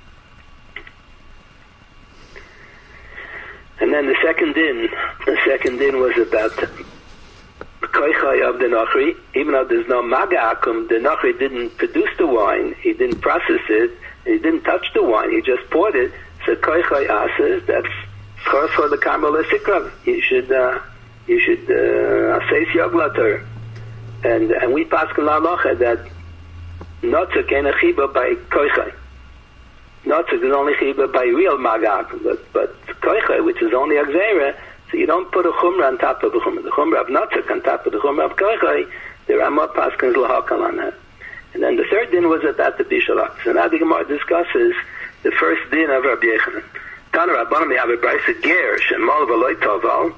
Speaker 1: And then the second din was about koichai of the Nochri. Even though there's no maga akum, the Nochri didn't produce the wine, he didn't process it, he didn't touch the wine, he just poured it. So koichai asas, that's schor for the karmel esikrav. You should asay yoglater. And we pass l'alocha that notza kena chiba by koichai. Notzik is only chiba by real magak, but koicha, which is only agzera, so you don't put a chumrah on top of the chumrah. The chumrah of notzik on top of the chumrah of koicha, the Ramah paskins lahakal on that. And then the third din was about the bishalak. So now the Gemara discusses the first din of Rabbi Yechanan. Tana Rabbanim have a brayse ger shemal v'loy toval.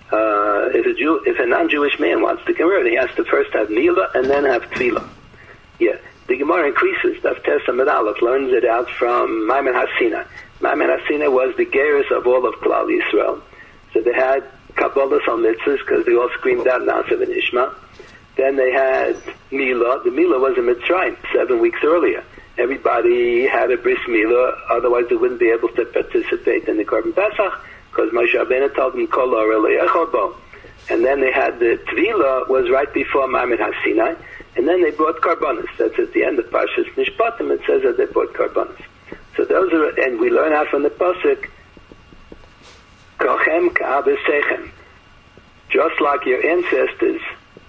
Speaker 1: If a non-Jewish man wants to convert, he has to first have milah and then have tefillah. Yeah. The Gemara increases. Daf Tes Amud Aleph learns it out from Maimon Hasina. Maimon Hasina was the gerus of all of Klal Yisrael. So they had Kabbalah on mitzvahs because they all screamed out Na'aseh v'Nishma. Then they had Milah. The Milah was in Mitzrayim 7 weeks earlier. Everybody had a bris Milah, otherwise they wouldn't be able to participate in the Korban Pesach because Moshe Rabbeinu told them Kol Oreh Lo Yechol Bo. And then they had the Tvila was right before Maimon Hasina. And then they brought karbanos. That's at the end of Parshas Mishpatim. It says that they brought karbanos. So those are, and we learn out from the pasuk, Kochem ka'abesechem. Just like your ancestors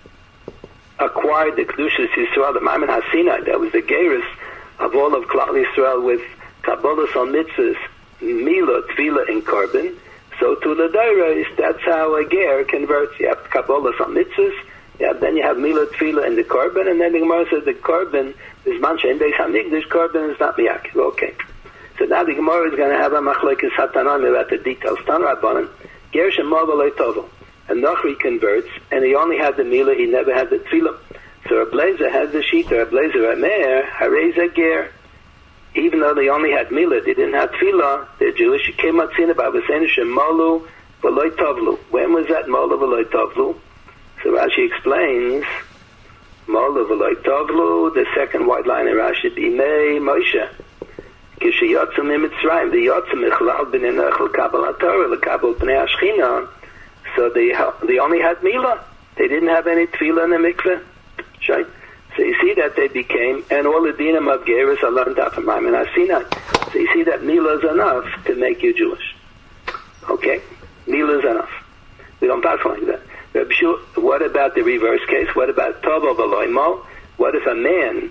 Speaker 1: acquired the Kedushas Yisrael, the Maimon Hasina, that was the gerus of all of Klal Yisrael with Kabbalas on mitzvahs, Milah, Tvila, and Korban. So to the Dairais, that's how a ger converts. You have Kabbalas on mitzvahs. Yeah, then you have Milah, Tefillah, and the Korban, and then the Gemara says the Korban is Mancha in Beis HaMikdash, Korban is not Miyakir. Okay. So now the Gemara is going to have a machlokes hatanan about the details. Tan Rabbanan, Ger shemal v'lo tovel. And Nochri converts, and he only had the Milah, he never had the Tefillah. So Reb Lezer had the Shita, Reb Lezer Amer, Harei Ger. Even though they only had Milah, they didn't have Tefillah, the Jewish came out seen about V'seinu shemalu v'lo tovlu. When was that Molu v'lo tovlu? So Rashi explains, Molu v'lo tovlu, the second white line in Rashi, B'imei Moshe. Kishe yotzim mitzrayim, the yotzim michlal b'nei nechel kabel haTorah, l'kabel b'nei hashchina. So they only had Milah. They didn't have any Tefillah in the mikveh. Right? So you see that they became, and all the dinim of Gerus are learned out from Maimon HaSinai. So you see that Milah is enough to make you Jewish. Okay? Milah is enough. We don't pass like that. What about the reverse case? What about Tovel v'lo mo? What if a man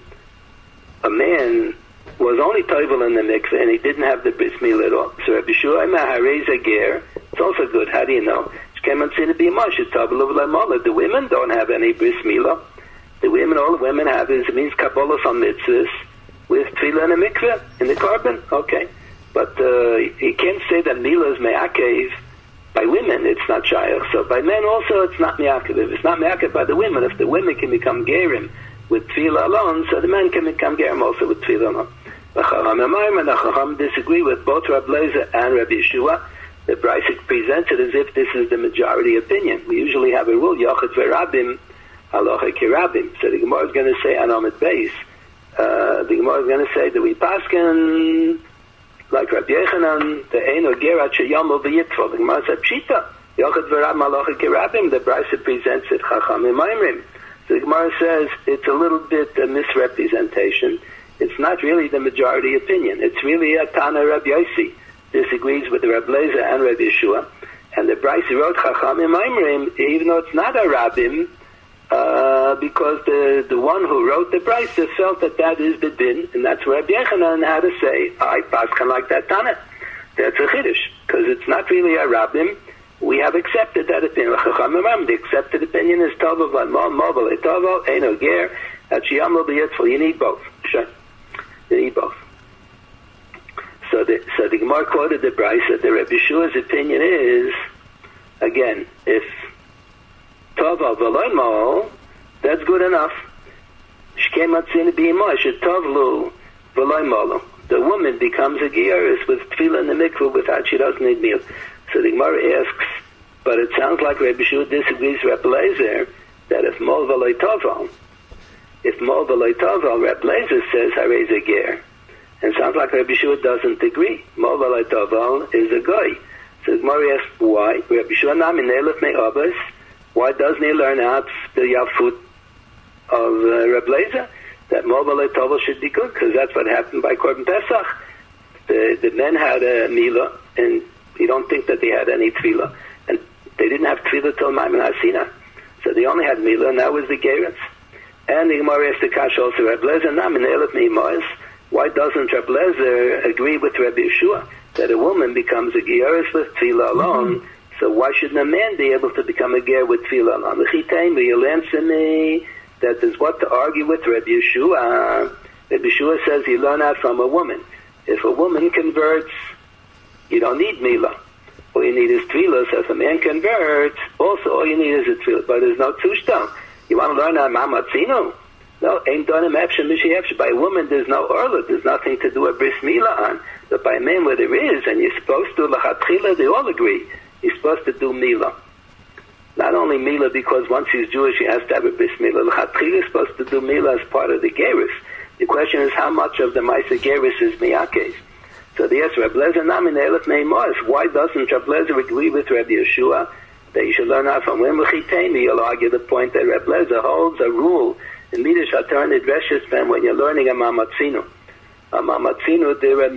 Speaker 1: was only Tovel in the mikveh and he didn't have the bris milah at all? So Rabbi Shua Harei Ger, It's also good. How do you know? The women don't have any bris milah. The women, all the women have is, it means kabbalah on mitzvahs with tefillah and a mikveh in the carbon. Okay. But you can't say that milah is me'akev. By women, it's not shayach. So by men also, it's not me'akev. If it's not me'akev by the women, if the women can become gerim with tefillah alone, so the men can become gerim also with tefillah alone. The Chacham disagree with both Rabbi Lezer and Rabbi Yeshua. The Brisa presents it as if this is the majority opinion. We usually have a rule, Yochid ve'Rabim, Halacha kirabim. So the Gemara is going to say, Anamid Beis, the Gemara is going to say that we paskin like Rabbi Yechanan, the Eino Gerat Sheyamel B'Yitfol. The Gemara said, Pshita, Yochid ve'Rabim, Halacha kirabim. The Brisa presents it, Chachamim Maimrim. So the Gemara says it's a little bit a misrepresentation. It's not really the majority opinion. It's really a Tana Rabbi Yossi disagrees with the Rabbi Lezer and Rabbi Yeshua. And the Brisa wrote Chachamim Maimrim, even though it's not a Rabbim, because the one who wrote the Brisa felt that is the din, and that's what Rabbi Yechanan had to say, I paskan like that Tana. That's a Chiddush, because it's not really a Rabbim. We have accepted that opinion. The accepted opinion is Tova V'Mo, Movel Etova, Eino Ger, Achiyamlo B'Yitzvol. You need both. Sure. You need both. So the Gemara quoted the Brisa. The Rabbi Yeshua's opinion is, again, if Tova V'Lo Mo, that's good enough. Shkematzin B'Imo, Shetovlu V'Lo Mo. The woman becomes a Geiris with tefillah in the mikveh without she doesn't need meal. So the Gemara asks, but it sounds like Rabbi Yeshua disagrees with Rabbi Lezer that if Mol V'Lo Toval, Rabbi Lezer says Harei Ze Ger. And it sounds like Rabbi Yeshua doesn't agree. Mol V'Lo Toval is a goy. So the Gemara asks why. Rabbi Yeshua Nami Nelef Me'Abbas. Why doesn't he learn out the Yafut of Rabbi Lezer? That Mol V'Lo Toval should be good, because that's what happened by Korban Pesach. The men had a milah, and you don't think that they had any tefillah. And they didn't have tefillah till Maimon HaSina. So they only had milah, and that was the Geretz. And the Gemara asked the Kasha also, Rabbi Lezer, why doesn't Rabbi Lezer agree with Rabbi Yeshua that a woman becomes a Geretz with tefillah alone? So why shouldn't a man be able to become a Ger with tefillah alone? You'll answer me that there's what to argue with Rabbi Yeshua. Rabbi Yeshua says you learn out from a woman. If a woman converts, you don't need milah. All you need is tefillah. So if a man converts, also all you need is a tefillah. But there's no tushtam. You want to learn on mamatzino? No, ain't done him efshem mishiyefshem. By a woman, there's no orla. There's nothing to do a bris milah on. But by a man, where there is, and you're supposed to lachatchila, they all agree. You're supposed to do milah. Not only milah because once he's Jewish, he has to have a bris milah. Lachatchila is supposed to do milah as part of the gerus. The question is how much of the ma'aser gerus is miyakes. So the answer, Rabbi Lezer Nami Ne'elef Me'imos. Why doesn't Rabbi Lezer agree with Rabbi Yeshua that you should learn out from women? You'll argue the point that Rabbi Lezer holds a rule in Midrash HaTorah Dreshes Ben when you're learning a Mamatzinu. A Mamatzinu,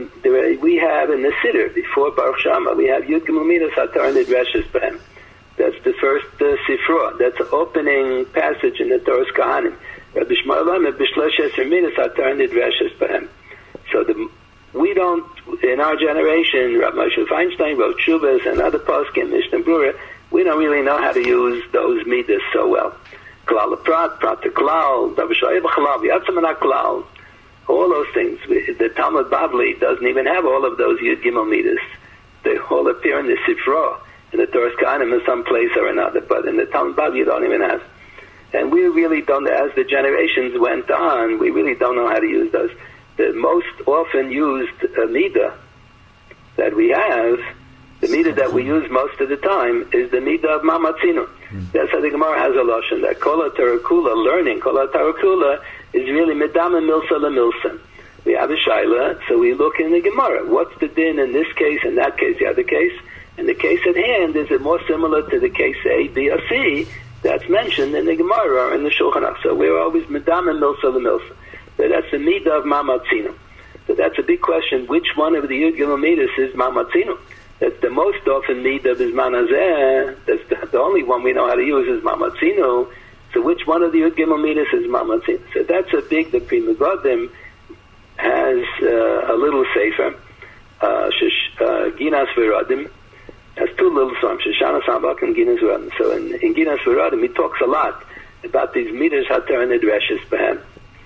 Speaker 1: we have in the Siddur before Baruch Shama, we have Yud Gimel Midrash HaTorah Dreshes Ben. That's the first Sifra. That's the opening passage in the Torah's Kahanim. Rabbi Shmuel Omer B'Shlosh Eser Midrash HaTorah Dreshes Ben. So we don't, in our generation, Rabbi Moshe Feinstein wrote Shubas and other poskim, Mishnah Brura, we don't really know how to use those midas so well. Klal Prat, Prat Klal, Davashoyev Chalal, Yatzamana Klal, all those things. The Talmud Bavli doesn't even have all of those Yud Gimel midas. They all appear in the Sifra, in the Torah's Kahanim in some place or another, but in the Talmud Bavli you don't even have. And we really don't, as the generations went on, we really don't know how to use those. The most often used midah that we have, the midah that we use most of the time, is the midah of mamatzinu. That's how the Gemara has a lashon, that kol tarakula, learning, kol tarakula is really medama milsa lemilsa. We have a shaila, so we look in the Gemara. What's the din in this case, in that case, the other case? In the case at hand, is it more similar to the case A, B, or C that's mentioned in the Gemara or in the Shulchan Aruch? So we're always medama milsa lemilsa. So that's the midah of mamatzinu. So that's a big question. Which one of the Yud Gimel midas is mamatzinu? That's the most often midah of Bizman Hazeh. That's the only one we know how to use is mamatzinu. So which one of the Yud Gimel midas is mamatzinu? So that's a big, the Pri Megadim has a little sefer, Ginas Veradim, has two little songs, Shoshana Sambach and Ginas V'Radim. So in Ginas V'Radim, he talks a lot about these meters Hatar and Nidreshes Behem.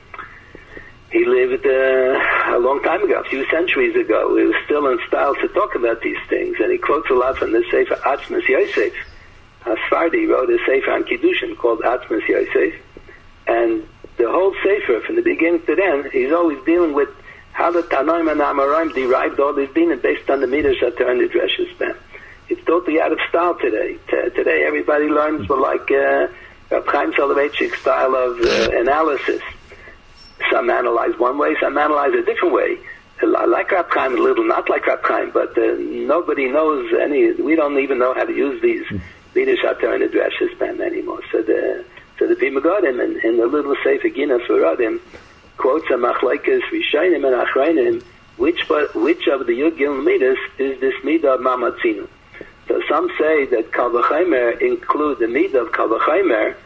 Speaker 1: He lived a long time ago, a few centuries ago. He was still in style to talk about these things, and he quotes a lot from the Sefer Atzmas Yosef. Sfardi wrote a Sefer on Kiddushin called Atzmas Yosef, and the whole Sefer, from the beginning to the end, he's always dealing with how the Tanoim and Amoraim derived all this dinim based on the meters that are in the Dreshes Bam. It's totally out of style today. Today everybody learns like Reb Chaim Soloveitchik's style of analysis. Some analyze one way, some analyze a different way. Like Reb Chaim a little, not like Reb Chaim, but nobody knows any, we don't even know how to use these meters that are in the Dreshes Bam anymore. So the Bimagodim in the little Sefer Ginas V'Radim quotes a Machlekes Rishonim and Achrayim, which of the Yud Gimel Midas is this Midah of Mamatzinu. So some say that Kal V'Chomer include the Midah of Kal V'Chomer.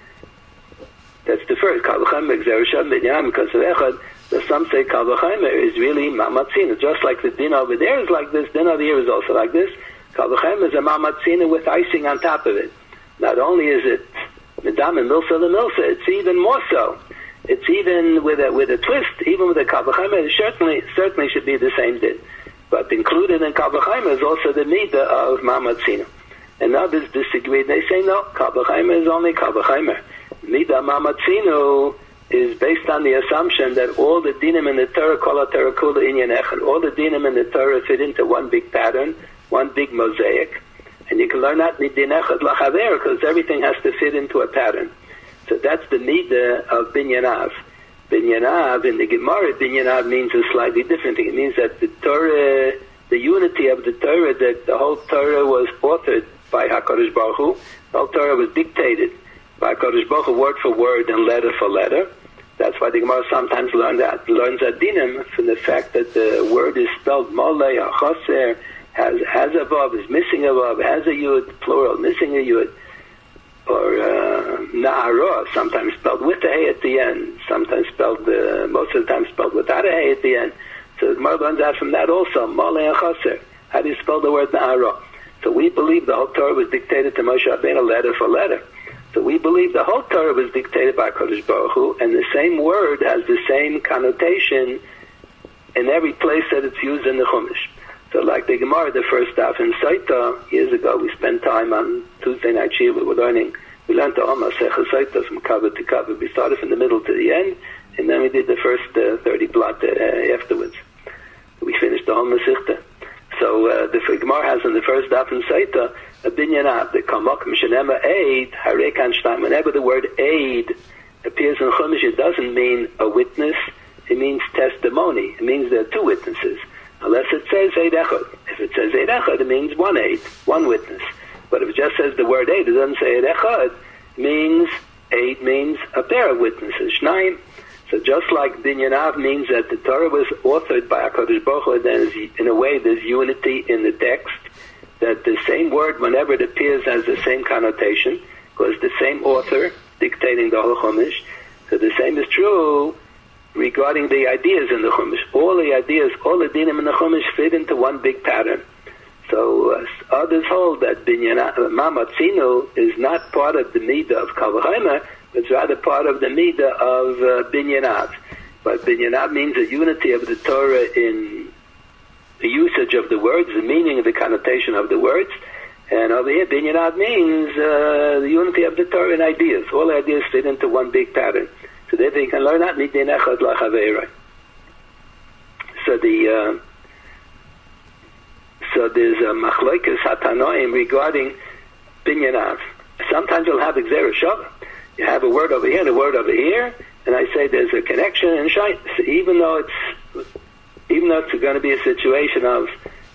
Speaker 1: That's the first. Kal V'Chomer Gzerushav B'Yam because of Echad. So some say Kal V'Chomer is really Mamatzinu. Just like the din over there is like this, din over here is also like this. Kal V'Chomer is a Mamatzinu with icing on top of it. Not only is it Medam and Milsa the Milsa, it's even more so. It's even with a twist, even with a Kal V'Chomer, it certainly should be the same din. But included in Kal V'Chomer is also the Midah of Mamatzinu. And others disagree. They say no, Kal V'Chomer is only Kal V'Chomer. Midah Mamatzinu is based on the assumption that all the dinim in the Torah, Kol HaTorah Kula Inyan Echad, all the dinim in the Torah fit into one big pattern, one big mosaic. And you can learn that Din Echad L'Chaver because everything has to fit into a pattern. So that's the Midah of Binyanav. Binyanav, in the Gemara, Binyanav means a slightly different thing. It means that the Torah, the unity of the Torah, that the whole Torah was authored by HaKadosh Baruch Hu. The whole Torah was dictated by HaKadosh Baruch Hu, word for word and letter for letter. That's why the Gemara sometimes learns Adinim from the fact that the word is spelled Molei, HaChoser, has a vav, is missing a vav, has a yud, plural, missing a yud. Or Na'ara, sometimes spelled with a hay at the end, sometimes spelled, most of the time spelled without a hay at the end. So the Gemara learns out from that also, Malei HaChoser. How do you spell the word Na'ara? So we believe the whole Torah was dictated to Moshe Rabbeinu letter for letter. So we believe the whole Torah was dictated by HaKadosh Baruch Hu, and the same word has the same connotation in every place that it's used in the Chumash. So like the Gemara, the first daf in Saita, years ago, we spent time on Tuesday night Shir, we learned the Omar Secha Saita from cover to cover. We started from the middle to the end, and then we did the first 30 blot afterwards. We finished the whole Masechta. So the Gemara has in the first daf in Saita, a binyanav, the Kamak Mishanema Eid, Harekan Shtaim. Whenever the word Eid appears in Chumash, it doesn't mean a witness, it means testimony. It means there are two witnesses. Unless it says Eid Echad. If it says Eid Echad, it means one Eid, one witness. But if it just says the word Eid, it doesn't say Eid Echad, Eid means a pair of witnesses, Shnaim. So just like Binyanav means that the Torah was authored by HaKadosh Baruch Hu, then in a way there's unity in the text, that the same word, whenever it appears, has the same connotation, because the same author dictating the whole Chumash. So the same is true regarding the ideas in the Chumash. All the ideas, all the dinim in the Chumash fit into one big pattern. So others hold that Mamatzinu is not part of the Midah of Kal V'Chomer, but it's rather part of the Midah of Binyanav. But Binyanav means a unity of the Torah in the usage of the words, the meaning, the connotation of the words. And over here, Binyanav means the unity of the Torah in ideas. All ideas fit into one big pattern. So therefore you can learn that Midin Echad L'Chaveirah. So there's a Machlokes HaTanoim regarding Binyanav. Sometimes you'll have Gzera Shavah. You have a word over here and a word over here, and I say there's a connection and shine. So even though it's going to be a situation of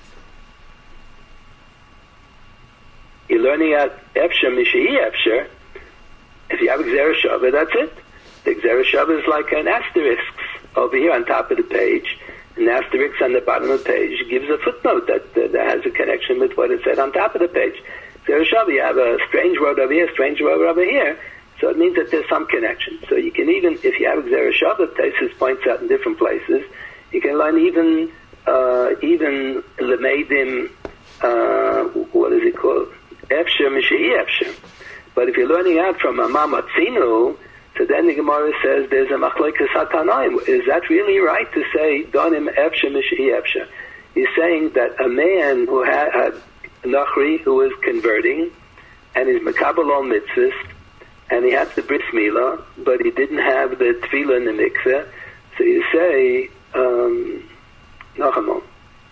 Speaker 1: you're learning at Efsher Mishi'i Efsher, if you have Gzera Shavah, that's it. The Gzera Shavah is like an asterisk over here on top of the page. An asterisk on the bottom of the page gives a footnote that has a connection with what it said on top of the page. Gzera Shavah, you have a strange word over here, strange word over here, so it means that there's some connection. So you can even, if you have Gzera Shavah, Tesis points out in different places, you can learn even Lemeidim what is it called? Efsher Mishehi Efsher. But if you're learning out from a Mamatzinu, so then the Gemara says there's a Machlokes HaTanaim. Is that really right to say Donim Efsher Mishehi Efsher? He's saying that a man who had Nachri who was converting and is Mekabel on mitzvahs, and he had the bris milah, but he didn't have the tefillah in the mikveh. So you say, Nachamon,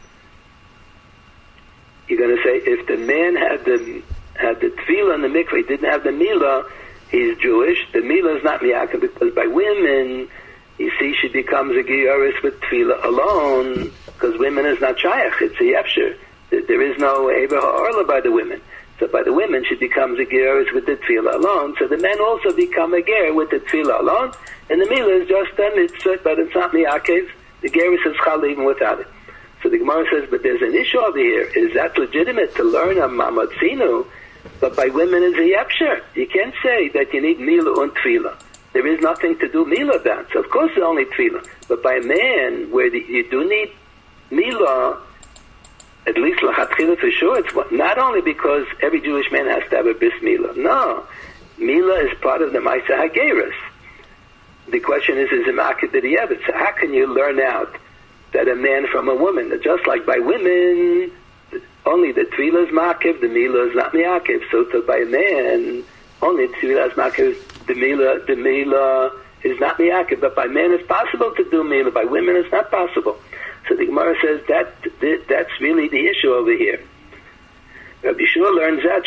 Speaker 1: you're going to say if the man had the tefillah in the mikveh, he didn't have the milah, he's Jewish. The milah is not miyakah, because by women, you see, she becomes a giyuris with tefillah alone, because women is not shayach, it's a yefsher. There is no Eber Ha'orla by the women. So by the women, she becomes a ger with the tefillah alone. So the men also become a ger with the tefillah alone. And the milah is just a mitzvah, but it's not miyakev. The ger is chal even without it. So the Gemara says, but there's an issue over here. Is that legitimate to learn a mamatzinu? But by women is a yepsher. You can't say that you need milah and tefillah. There is nothing to do milah about. So of course it's only tefillah. But by a man, where you do need milah, at least lachatchila for sure, it's not only because every Jewish man has to have a bris milah. No. Milah is part of the Maisa Hageris. The question is it makid b'diavad? So how can you learn out that a man from a woman, that just like by women, only the tefillah is makiv, the milah is not miyakiv. So by a man, only the tefillah is makiv, the milah is not miyakiv. But by men it's possible to do milah. By women it's not possible. So the Gemara says that's really the issue over here. Rabbi Yeshua learns out,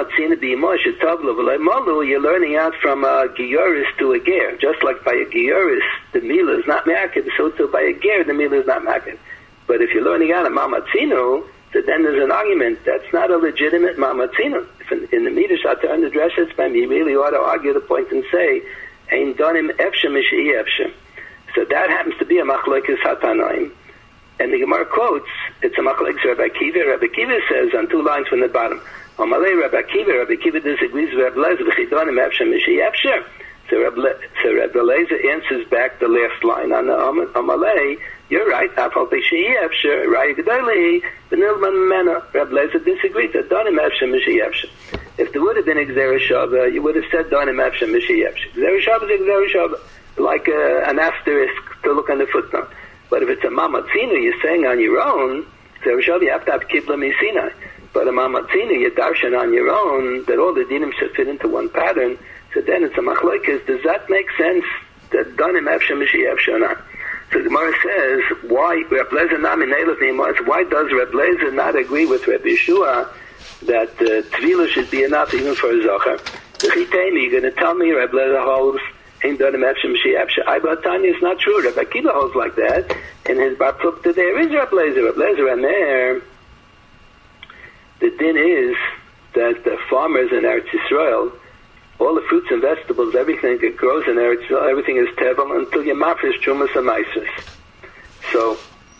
Speaker 1: you're learning out from a giyuris to a ger. Just like by a giyuris, the milah is not ma'akiv, so too by a ger, the milah is not ma'akiv. But if you're learning out a mamatzinu, so then there's an argument, that's not a legitimate mamatzinu. If in the Midrash HaTorah and the Dresh Etzbaim, you really ought to argue the point and say, Ein donim efshem mishehi efshem. So that happens to be a machlokes hatanaim. And the Gemara quotes, it's a machlokes Rabbi Akiva. Rabbi Akiva says on 2 lines from the bottom, Amalei Rabbi Akiva disagrees with Rabbi Lezer, v'chidonim efshem mishehi efshem. So Rabbi Lezer answers back the last line on the Amalei, you're right, afal b'shehi efshem, right gedolei, v'nilman mena. Rabbi Lezer disagrees, that donim efshem mishehi efshem. If there would have been a Gzera Shava, you would have said donim efshem mishehi efshem. Gzera Shava is a Gzera Shava, like an asterisk to look on the footnote. But if it's a mamatzinu, you're saying on your own, so you have to have kibla misinai. But a mamatzinu, you're darshan on your own, that all the dinim should fit into one pattern, so then it's a machlokes. Does that make sense? That donim efshem mishehi efshem or not? So the Gemara says, why does Reb Lezer not agree with Reb Yeshua that tefillah should be enough even for a zocher? You're going to tell me Reb Lezer holds Ein donim efshem mishehi efshem. Tanya is not true. Rabbi Akiva holds like that. In his Bar Plukta there is Reb Lezer. Reb Lezer and there, the din is that the farmers in Eretz Yisrael, all the fruits and vegetables, everything that grows in Eretz Yisrael, everything is tevel until you mafresh trumas and maasros. So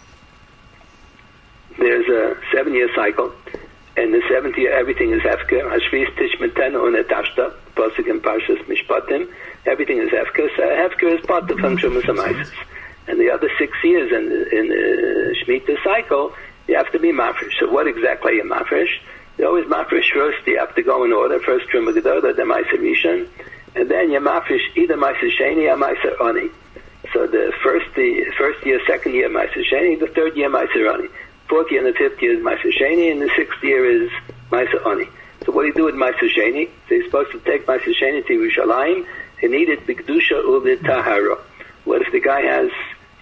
Speaker 1: there's a 7-year cycle. And the 7th year, everything is hefker. Hashvis tishmetenu unetashta. Pasuk in Parshas Mishpatim. Everything is hefker. So hefker is part of Trumas HaMaasros. And the other 6 years in the Shemitah cycle, you have to be mafresh. So what exactly are you mafresh? You always mafresh first. You have to go in order. First Truma Gedola, then Ma'aser Rishon, and then you mafresh either Ma'aser Sheni or Ma'aser Oni. So the first year, 2nd year Ma'aser Sheni, the 3rd year Ma'aser Oni. 4th year and the 5th year is Ma'aser Sheni, and the 6th year is Ma'aser Oni. So what do you do with Ma'aser Sheni? So you're supposed to take Ma'aser Sheni to Yerushalayim and eat it b'kedusha u'b'tahara. What if the guy has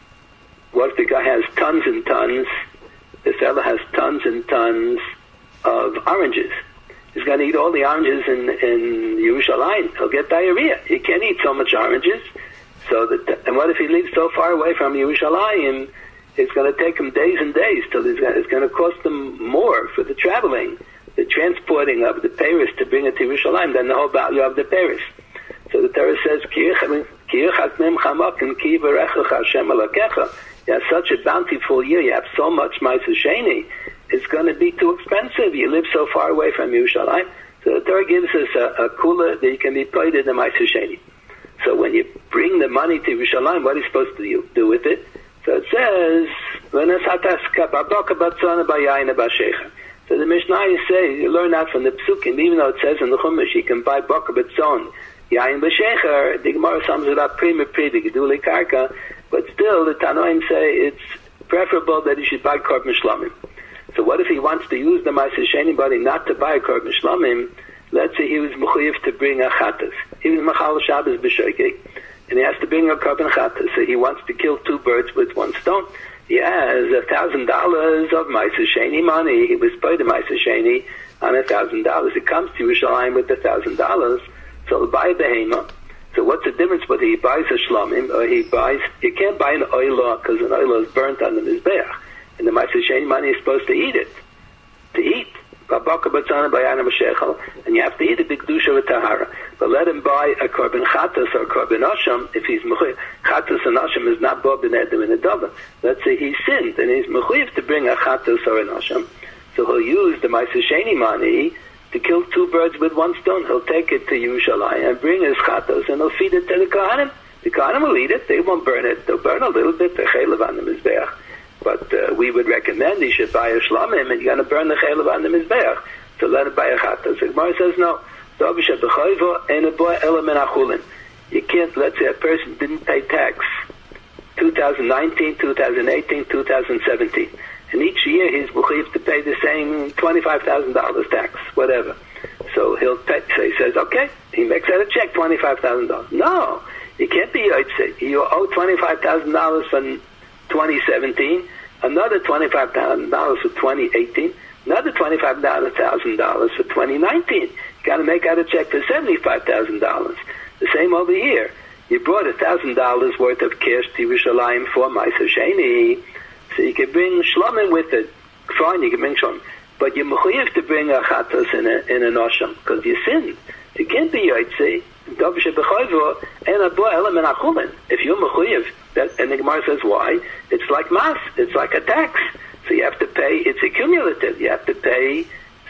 Speaker 1: tons and tons? The fellow has tons and tons of oranges. He's going to eat all the oranges in Yerushalayim. He'll get diarrhea. He can't eat so much oranges. And what if he lives so far away from Yerushalayim? It's going to take him days and days till it's going to cost him more for the traveling, the transporting of the Paris to bring it to Yerushalayim than the whole value of the Paris. So the Torah says, you have such a bountiful year, you have so much Ma'aser Sheni, it's going to be too expensive. You live so far away from Yerushalayim. So the Torah gives us a kula that you can be paid in the Ma'aser Sheni. So when you bring the money to Yerushalayim, what are you supposed to do with it? So it says, So the Mishnah say, you learn that from the Psukim, even though it says in the Chumash, you can buy Boker B'tzon, Yain B'Shecher, the Gemara sums it up Prima Pri, the Gedulei Karka, but still the Tanoim say it's preferable that you should buy Korban Shlamim. So what if he wants to use the Ma'aser Sheni body not to buy a Korban Shlamim? Let's say he was Mechuyev to bring a Chatas. He was Machal Shabbos B'Shoigeg, and he has to bring a Korban Chatas, so he wants to kill two birds with one stone. He has $1,000 of Ma'aser Sheni money. He was paid the Ma'aser Sheni on $1,000. He comes to Yerushalayim with $1,000, so he'll buy a behema. So what's the difference whether he buys a shlamim or he can't buy an oila because an oila is burnt on the mizbeach. And the Ma'aser Sheni money is supposed to eat it. To eat. And you have to eat it b'kedusha v'tahara. But let him buy a korban chatas or korban asham if he's mechuyev. Chatas and asham is not bo b'nedem in a davar. Let's say he sinned and he's mechuyev to bring a chatas or an asham. So he'll use the Ma'aser Sheni money to kill two birds with one stone. He'll take it to Yerushalayim and bring his chatos and he'll feed it to the Kohanim. The Kohanim will eat it. They won't burn it. They'll burn a little bit. The chaylev on the mizbeach. But we would recommend he should buy a shlamim and you're going to burn the chaylev on the mizbeach. So let him buy a chatos. The Gemara says no. You can't, let's say a person didn't pay tax 2019, 2018, 2017. And each year he's mechuyev to pay the same $25,000 tax, whatever. So he'll pay, so he says, okay, he makes out a check, $25,000. No, you can't be yotzei. You owe $25,000 for 2017, another $25,000 for 2018, another $25,000 for 2019. You got to make out a check for $75,000. The same over here. You brought $1,000 worth of cash to Yerushalayim for Ma'aser Sheni. So you can bring shlamim with it. Fine, you can bring shlamim. But you're mechuyev to bring a chatos in an osham, because you sinned. You can't be yotzei. If you're mechuyev, and the Gemara says why? It's like mas. It's like a tax. So you have to pay, it's accumulative. You have to pay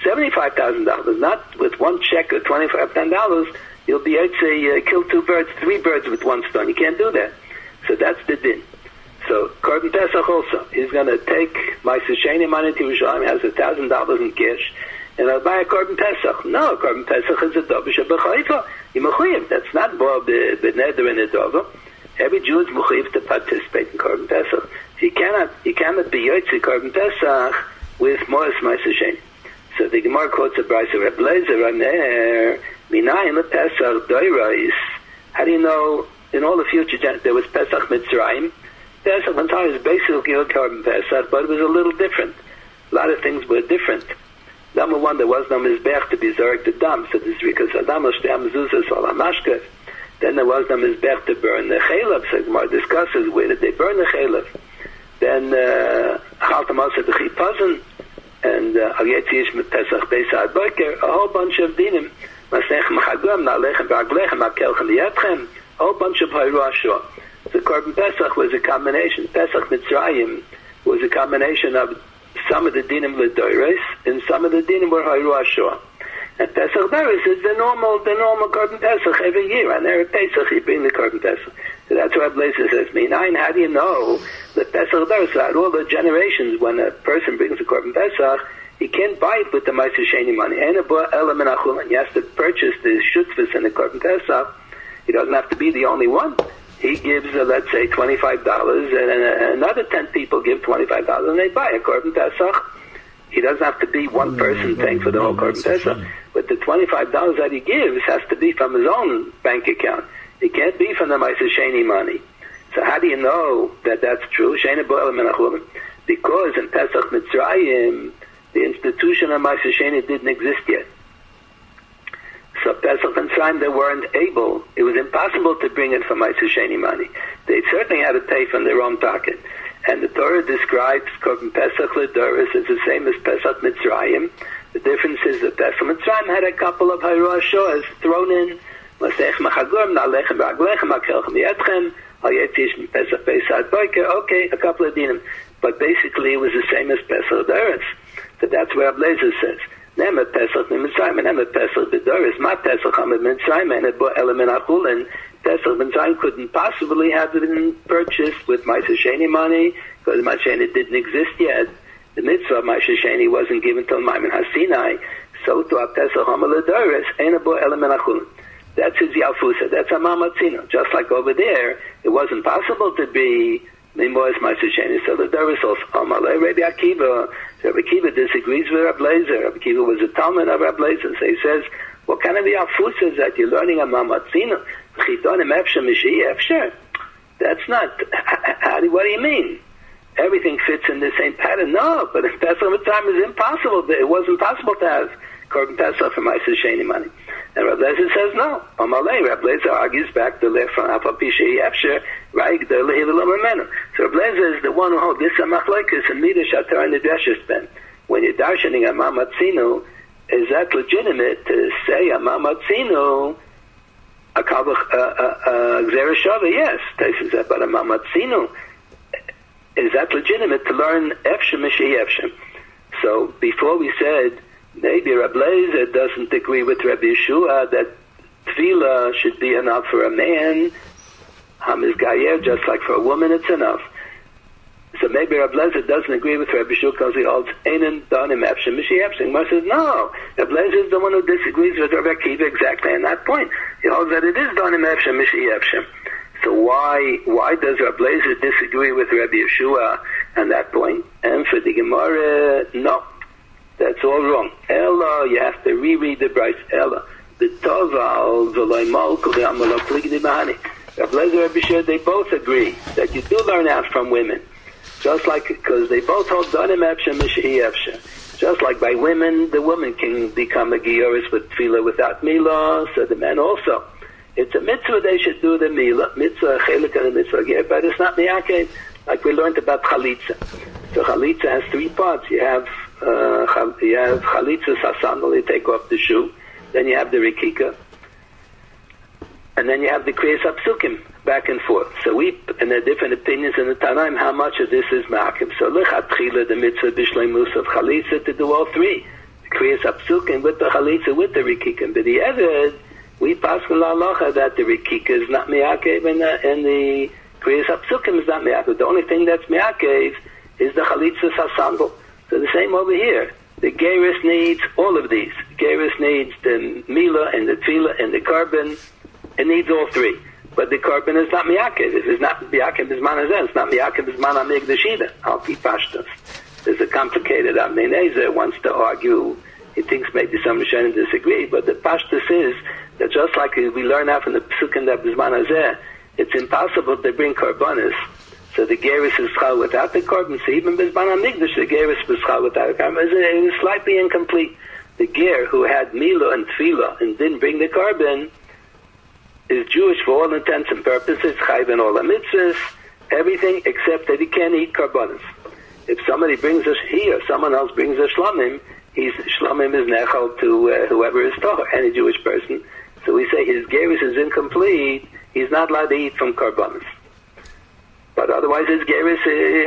Speaker 1: $75,000. Not with one check of $25,000, you'll be yotzei, kill two birds, three birds with one stone. You can't do that. So that's the din. So, Korban Pesach also, he's going to take Ma'aser Sheni money to Yerushalayim, has $1,000 in cash, and I'll buy a Korban Pesach. No, Korban Pesach is a Dovish B'chayfa. You're mechuyev. That's not Bo B'neder in a Dova. Every Jew is mechuyev to participate in Korban Pesach. So you cannot be yotzei Korban Pesach with Moas Ma'aser Sheni. So the Gemara quotes a Brayso of Reb Lezer on there, Minayin LePesach Doirais. How do you know, in all the future, there was Pesach Mitzrayim. Pesach Mitzrayim is basically a Korban Pesach, but it was a little different. A lot of things were different. Number one, there was no Mizbech to be Zorek to Dam, so this is because Adam Shtem Zuzas or Amashkev. Then there was no Mizbech to burn the Chaylev, so Gemara discusses where did they burn the Chaylev. Then Chaltam also the Chipazon, and Al Yetzish Pesach Beisad Boker, a whole bunch of dinim. Masechem Chagam, Na'lechem Ba'aglechem, Akelchem Yetchem, a whole bunch of Hayru Ashur. The Korban Pesach was a combination. Pesach Mitzrayim was a combination of some of the dinim l'doires and some of the dinim were Hayru Ashur. And Pesach Doris is the normal Korban Pesach every year. And there at Pesach you bring the Korban Pesach. So that's why Blazer says, Minayin, how do you know that Pesach Doris, out all the generations when a person brings the Korban Pesach, he can't buy it with the Ma'aser Sheni money. And he has to purchase the shutzvus and the Korban Pesach. He doesn't have to be the only one. He gives, let's say, $25, and another 10 people give $25, and they buy a Korban Pesach. He doesn't have to be one person paying for the whole Korban Pesach, but the $25 that he gives has to be from his own bank account. It can't be from the Ma'aser Sheni money. So how do you know that that's true? Because in Pesach Mitzrayim, the institution of Ma'aser Sheni didn't exist yet. So Pesach and Mitzrayim, they weren't able, it was impossible to bring it from Ma'aser Sheni money. They certainly had to pay from their own pocket. And the Torah describes Korban Pesach L'Doros as the same as Pesach Mitzrayim. The difference is that Pesach Mitzrayim had a couple of Hayru Ashur thrown in. Masechem Chagam, Na'lechem Ba'aglechem, Akelchem Yetchem, Al Yetish Pesach Beisad Boker, okay, a couple of dinim. But basically it was the same as Pesach Doros. So that's where Blazer says. Nema Pesach Mitzrayim, Nema Pesach B'Doros, Ma Pesach Hamid Mitzrayim, and it bo Element Achulin. Pesach Mitzrayim couldn't possibly have been purchased with Ma'aser Sheni money, because Ma'aser Sheni didn't exist yet. the mitzvah of Ma'aseh Sheni wasn't given till Maimon HaSinai, so to Pesach HaMaladoris, Eina Bo Ela Min HaChulin. That's his Yalfusa. That's a Mamatzino. Just like over there, it wasn't possible to be Mimois Ma'aseh Sheni. So the Doris also Amalei Rabbi Akiva. Rabbi Akiva disagrees with Rabbi Lezer. Rabbi Akiva was a Talmud of Rabbi Lezer. So he says, what kind of Yalfusa is that you're learning a Mamatzino? Chitonim Efsher Mishi Efsher. That's not. What do you mean? Everything fits in the same pattern. No, but if Pesach time is impossible, it wasn't possible to have Korban Pesach for Ma'aseh Sheni money. And Rabbi Lezer says no. Amalei, Rabbi Lezer argues back the left from Alpha Pisha Yefsher, right? The Lehilam Ramenu. So Rabbi Lezer is the one who holds this a machlokes and Midah Shatar and the Dreshes Ben. When you're darshaning a Mamatzino, is that legitimate to say a Mamatzino? A Gzera Shava, yes. But a Mamatzino, is that legitimate to learn Efshem Mishi Efshem? So before we said maybe Rabbi Lezer doesn't agree with Rabbi Yeshua that tefillah should be enough for a man, Hamiz Gayer, just like for a woman it's enough. So maybe Rabbi Lezer doesn't agree with Rabbi Yeshua because he holds Einan Danim Efshem Mishi Efshem. Mar says no. Rabbi Lezer is the one who disagrees with Rabbi Akiva exactly on that point. He holds that it is Danim Efshem Mishi Efshem. So why does Rabbi Lezer disagree with Rabbi Yeshua on that point? And for the Gemara, no. That's all wrong. Ella, you have to reread the Bryce. Ella. The Toval, the Loimal, the Amalok, the Mahani. Rabbi Lezer and Rabbi Yeshua, they both agree that you do learn out from women. Just like, because they both hold Danim Efshem Mishi Efshem. Just like by women, the woman can become a Gioris with Tefillah without Milah, so the men also. It's a mitzvah they should do the milah, mitzvah chelik and a mitzvah ger, but it's not miyakev, like we learned about chalitza. So chalitza has three parts. You have chalitza sasandal, you take off the shoe, then you have the rikika, and then you have the kriyas apsukim, back and forth. So and there are different opinions in the Tanaim how much of this is ma'akim. So lechatchila the mitzvah b'shleimus of chalitza to do all three, the kriyas apsukim with the chalitza with the rikika, but the eved, we pass the halacha that the rikika is not miyakev and the kriyas apsukim is not miyakev. The only thing that's miyakev is the chalitza sasandal. So the same over here. The geris needs all of these. Geris needs the milah and the tefillah and the carbon. It needs all three. But the carbon is not miyakev. If it's not miyakev bisman hazeh, it's not miyakev bisman amig deshida. Al pi pashtas. There's a complicated Avnei Nezer wants to argue. He thinks maybe some Rishonim disagree, but the pashtas is that just like we learn out from the Pesukim that Bisman Hazeh, it's impossible to bring Karbonis. So the Geris is Chal without the Karban. So even Bisman HaMikdash, the Geris was Chal without the Karban. It was slightly incomplete. The Ger who had Milah and Tefillah and didn't bring the Karban is Jewish for all intents and purposes, Chayv and all the mitzvahs, everything except that he can't eat Karbonis. If somebody brings he or someone else brings a Shlamim, Shlamim is Nechal to whoever is Torah, any Jewish person. So we say his Geris is incomplete, he's not allowed to eat from Karbonis. But otherwise his Geris,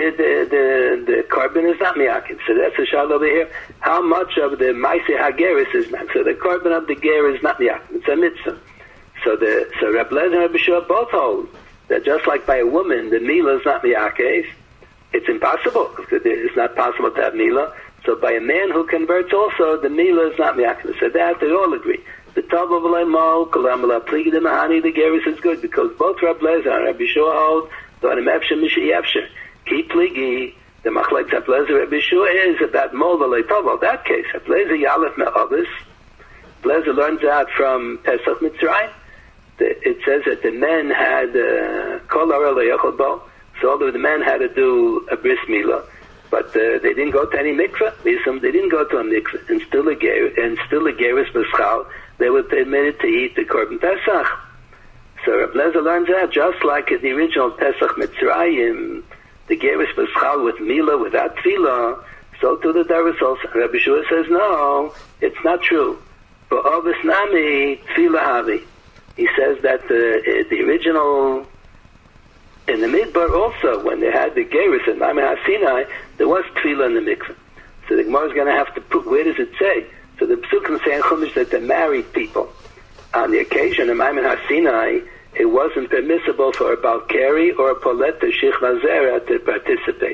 Speaker 1: the carbon is not miyakim. So that's a shal over here. How much of the Maaseh HaGeris is not? So the carbon of the Ger is not miyakim. It's a mitzvah. So Rabbi Lezer and Rabbi Yeshua both hold that just like by a woman, the milah is not miyakev. It's impossible. It's not possible to have milah. So by a man who converts also, the milah is not miyakev. So that they all agree. The Tov of Alaymal, Kalamala, Pligi the Mahani, the Geris is good because both Rabbi Lezer and Rabbi Yeshua hold Danim Efshem Mishi Efshem. Ki Pligi, the Machlek Rabbi Lezer Rabbi Yeshua is about Molva Leitov. That case, Rabbi Lezer Yalef Me'avis. Rabbi Lezer learns out from Pesach Mitzrayim. It says that the men had Kol Hara Lo Yochel Bo. So all of the men had to do a bris milah. But they didn't go to any mikveh. They didn't go to a mikveh. And still the Geris B'schal, they were permitted to eat the Korban Pesach. So Rabbi Lezer learns out, just like in the original Pesach Mitzrayim, the Geris B'schal with milah, without tefillah, so to the Daris also. Rabbi Yeshua says, no, it's not true. For Ovis Nami, tefillah havi. He says that the original, in the Midbar also, when they had the Geris and Maimon HaSinai, there was tefillah in the mikveh. So the Gemara is going to have to put, where does it say? So the Pesukim say in Chumash that they're married people. On the occasion of Maimon HaSinai, it wasn't permissible for a Balkari or a Polet or Shich Lazera to participate.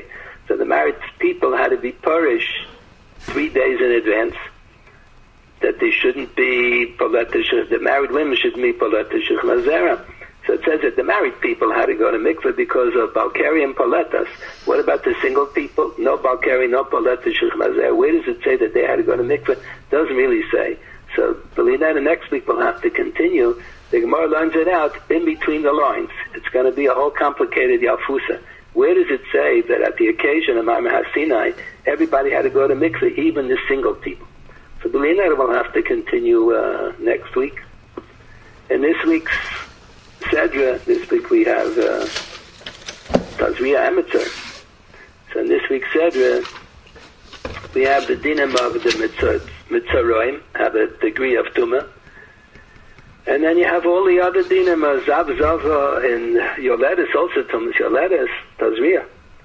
Speaker 1: So the married people had to be parish 3 days in advance, that they shouldn't be the married women shouldn't be poleta shechna zera. So it says that the married people had to go to mikveh because of balkari and poletas. What about the single people? No balkari, no poleta shechna zera. Where does it say that they had to go to mikveh? Doesn't really say. So believe that, and next week we'll have to continue. The Gemara learns it out in between the lines. It's going to be a whole complicated Yalfusa. Where does it say that at the occasion of Ma'amar HaSinai, everybody had to go to mikveh, even the single people? So believe that, we'll have to continue next week. In this week's Sedra, this week we have Tazria Emetzer. So in this week's Sedra, we have the dinim of the Mitzaroim, have a degree of Tumah. And then you have all the other dinim, Zav, Zava, and Yoledes, also Tumas Yoledes, Tazria,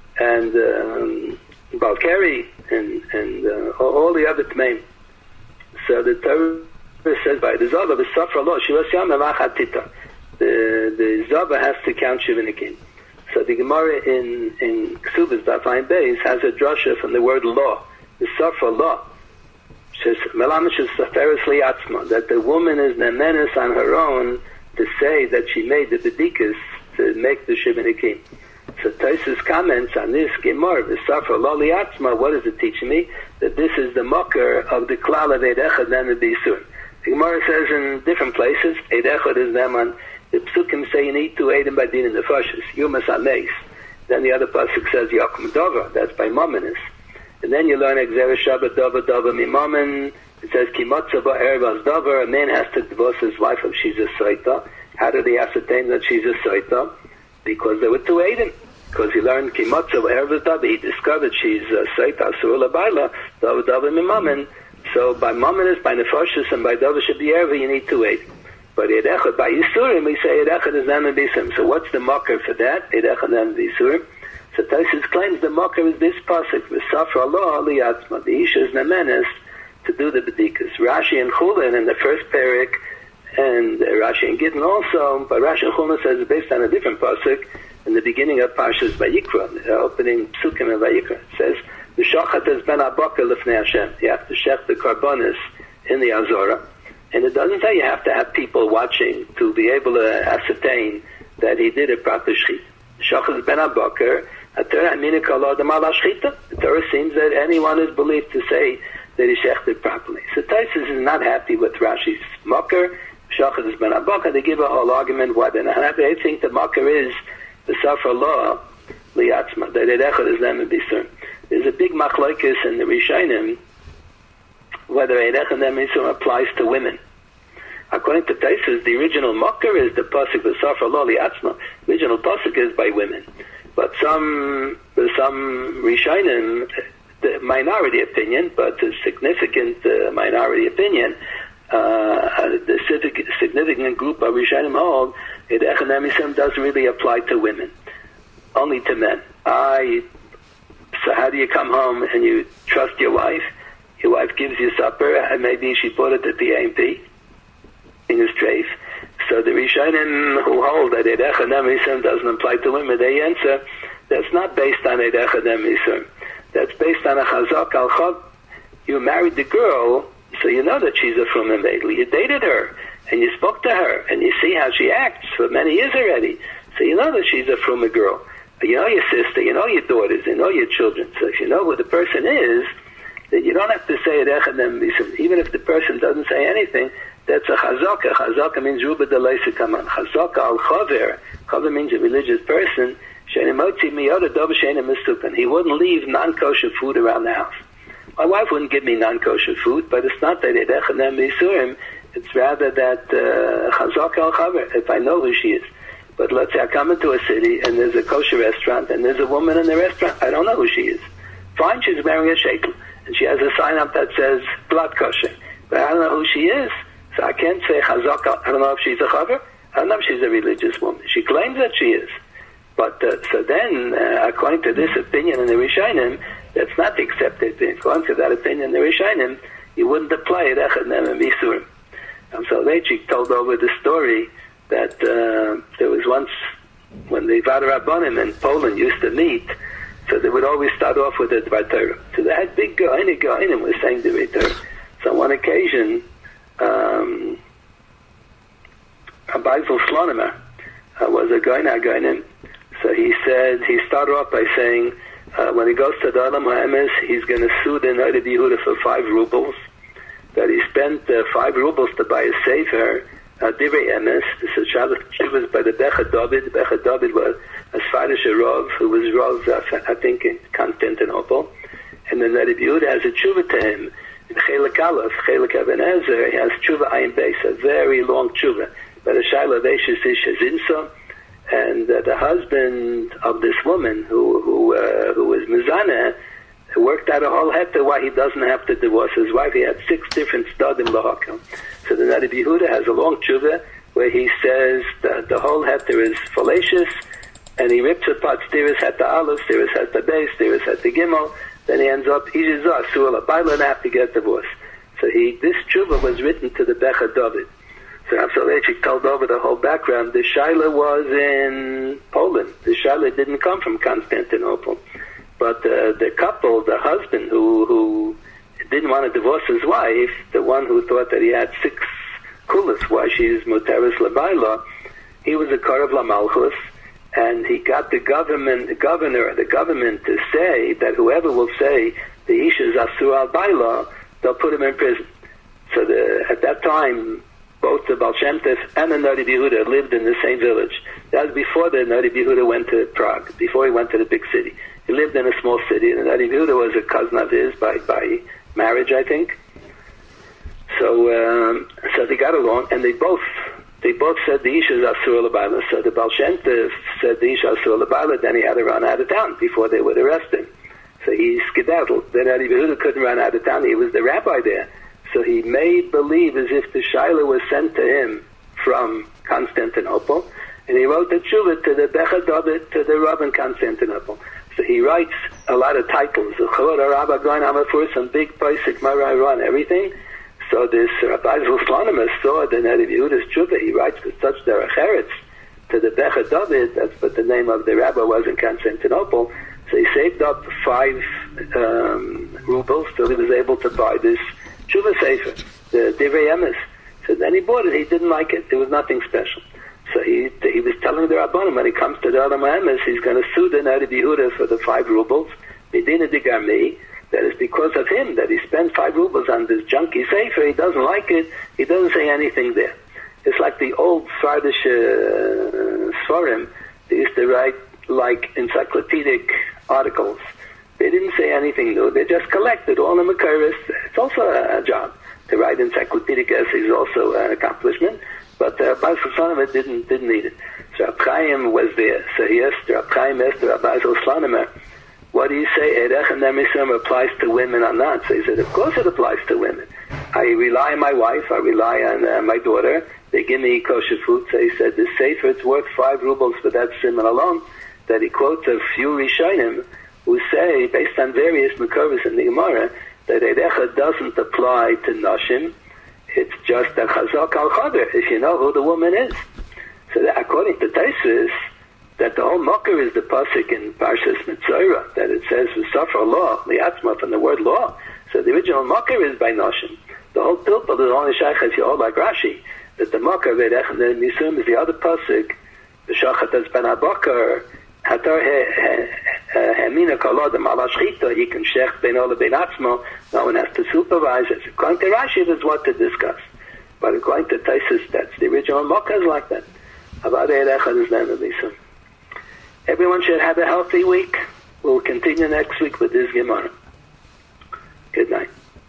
Speaker 1: and Balkari, and all the other Tmeim. So the Torah says by the Zava, the Safra Lo, Shivas Yam Evachatita. The Zava has to count Shivinikim. So the Gemara in Ksubas, Dafayin Beis, has a drasha from the word law, the Safra Law. Says Melamish is Saferis Liatzma, that the woman is nemenis on her own to say that she made the bedikas to make the Shivinikim. So Taisus comments on this Gemara, the Safra Lo Liatzma. What is it teaching me? That this is the mocker of the klal of Eid Echad and the Bisur. The Gemara says in different places, Eid Echad is them on the Psukim say you need to aid him by din in the Fashis, Yumas HaMeis. Then the other pasuk says Yakum Dova, that's by Mominus. And then you learn Exer Shabbat Dova Dova Mimamin. It says Kimotza Ba'erev Dova. A man has to divorce his wife if she's a Saita. How do they ascertain that she's a Saita? Because they were to aid him. Because he learned Kimotza Ba'erev Dova. He discovered she's a Saita Surula Baila Dova Dova Mimamin. So by Mominus, by Nefashis, and by Dova Shabbat you need to aid. But Eid Echad, by Yisurim, we say Eid Echad is Nam and Bisim. So what's the mocker for that? Eid Echad Nam and Yisurim. So Taisus claims the mocker is this pasuk, V'safra lo liyatzma, the Isha is nemenes to do the bedikas. Rashi and Chulin in the first parak, and Rashi and Gittin also, but Rashi and Chulin says it's based on a different pasuk in the beginning of Parshas Vayikra, the opening psukim of Vayikra. It says, V'shachat es ben abaka lefnei Hashem. You have to shech the karbonis in the Azorah. And it doesn't say you have to have people watching to be able to ascertain that he did a proper shchit. Shachat ben abakar. The Torah seems that anyone is believed to say that he shechted properly. So Taisus is not happy with Rashi's mocker. Shachad is ben abaka. They give a whole argument why they're not happy. They think the mocker is the Safra Law liyatzma, that Eid Echad is them and Bisur. There's a big machlokes in the Rishonim whether Eid Echad and Bisur applies to women. According to Taisus, the original mocker is the pasuk the Safra Law liyatzma. The original pasuk is by women. But some Rishonim, the minority opinion, but a significant minority opinion, the significant group of Rishonim hold, Eid Echad Emisim doesn't really apply to women, only to men. So how do you come home and you trust your wife? Your wife gives you supper, and maybe she put it at the A&P in his trays. So the Rishonim who hold that Eid Echad Emisim doesn't apply to women, they answer that's not based on Eid Echad Emisim. That's based on a Chazak al Chod. You married the girl, so you know that she's a Fruma Meidli. You dated her, and you spoke to her, and you see how she acts for many years already. So you know that she's a Fruma girl. You know your sister, you know your daughters, you know your children. So if you know who the person is, then you don't have to say Eid Echad Emisim. Even if the person doesn't say anything, that's a chazaka. Chazaka means ruba de leisa kaman. Chazaka al chaver. Chaver means a religious person. He wouldn't leave non-kosher food around the house. My wife wouldn't give me non-kosher food, but it's not that it's rather that chazaka al chaver, if I know who she is. But let's say I come into a city and there's a kosher restaurant and there's a woman in the restaurant, I don't know who she is. Fine, she's wearing a shekel and she has a sign up that says blood kosher, but I don't know who she is. So I can't say chazaka. I don't know if she's a chaver. I don't know if she's a religious woman. She claims that she is. But so then, according to this opinion in the Rishonim, that's not the accepted opinion. According to that opinion in the Rishonim, you wouldn't apply it Echad Nem and Bisurim. So Leitchik told over the story that there was once when the Vada Rabbanim in Poland used to meet, So they would always start off with the Dvar Torah. So they had big Goinim was saying the Dvar Torah. So on one occasion, Abazel Shlonemer was a Goinim. So he started off by saying, when he goes to the Olam HaEmes, he's going to sue the Noda B'Yehuda for 5 rubles. That he spent 5 rubles to buy a sefer, Divrei Emes. This is Shabbos Shuvas by the Becha David. Becha David was a Sfarish Rav, who was Rav, I think, in Constantinople. And then Noda B'Yehuda has a tshuva to him. In Chelik Aleph, Chelik Even Ezer, he has tshuva Ayin Beis, a very long tshuva. But the Shaila Veishis Ish Zinso. And the husband of this woman who was Mizaneh worked out a whole heta why he doesn't have to divorce his wife. He had 6 different stadim lahakim. So the Noda B'Yehuda has a long tshuva where he says that the whole heta is fallacious, and he rips apart Stiris heta Aleph, Stiris heta Beis, Stiris heta Gimel. Then he ends up Ijizah Su'ala Baila and have to get divorced. So this tshuva was written to the Becha David. So Rav Soloveitchik told over the whole background. The Shaila was in Poland. The Shaila didn't come from Constantinople. But the couple, the husband who didn't want to divorce his wife, the one who thought that he had 6 kulas, why she's Muteris Labaila, he was a Karav LaMalchus, and he got the government to say that whoever will say the Isha is Asur al-Baila, they'll put him in prison. So at that time, both the Baal Shem Tov and the Noda B'Yehuda lived in the same village. That was before the Noda B'Yehuda went to Prague, before he went to the big city. He lived in a small city, and the Noda B'Yehuda was a cousin of his by marriage, I think. So they got along, and they both said the Isha is Asur L'Baila. So the Baal Shem Tov said the Isha Asur L'Baila, then he had to run out of town before they would arrest him. So he skedaddled. The Noda B'Yehuda couldn't run out of town. He was the rabbi there. So he made believe as if the Shaila was sent to him from Constantinople, and he wrote the tshuva to the Becha David, to the Rav in Constantinople. So he writes a lot of titles, some big Pesach, Marai, everything. So this Rabbi Zulslanimus saw the Noda B'Yehuda's tshuva. He writes with such derech eretz to the Becha David. That's what the name of the rabbi was in Constantinople. So he saved up 5 rubles till he was able to buy this tshuva sefer, the Divrei Emes. So then he bought it. He didn't like it. There was nothing special. So he was telling the Rabbanim when he comes to the Olam HaEmes, he's going to sue the Noda B'Yehuda for the 5 rubles. Medina de Garmi. That is because of him that he spent 5 rubles on this junky sefer. He doesn't like it. He doesn't say anything there. It's like the old Svardish Sforim. They used to write like encyclopedic articles. They didn't say anything new. They just collected all the Makaris. It's also a job. To write encyclopedic essays is also an accomplishment. But Baal Shlomo didn't need it. So Rab Chaim was there. So he asked Rab Chaim, asked Rabbi Shlomo, what do you say? Erech and Nemisum applies to women or not? So he said, of course it applies to women. I rely on my wife. I rely on my daughter. They give me kosher food. So he said, the sefer, it's worth 5 rubles for that simon alone. That he quotes a few Rishonim who say, based on various Makaris in the Gemara, that Erecha doesn't apply to Nashim. It's just a Chazak al-Chader, if you know who the woman is. So that, according to Taisus, that the whole Makar is the pasuk in Parshas Mitzorah, that it says, V'safra law, li'atzma, from the word law. So the original Makar is by Nashim. The whole Pilpul is only Shaykh, if you hold like Rashi, that the Makar, Erecha and Nisum, is the other pasuk, V'shachat az ben HaBakar, Hatar Hemina Kolodam ala Shchita, he can shech ben ola ben atzmo, no one has to supervise it. According to Rashi, there's what to discuss. But according to Taisus, that's the original Mokkah is like that. About Erecha is name of Lisa. Everyone should have a healthy week. We'll continue next week with this Gemara. Good night.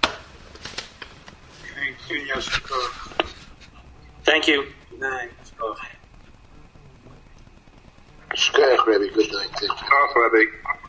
Speaker 4: Thank you, Yashikor.
Speaker 3: Thank you.
Speaker 4: Good night.
Speaker 5: Shkach, Rabbi. Good night. Take care.
Speaker 4: Rabbi.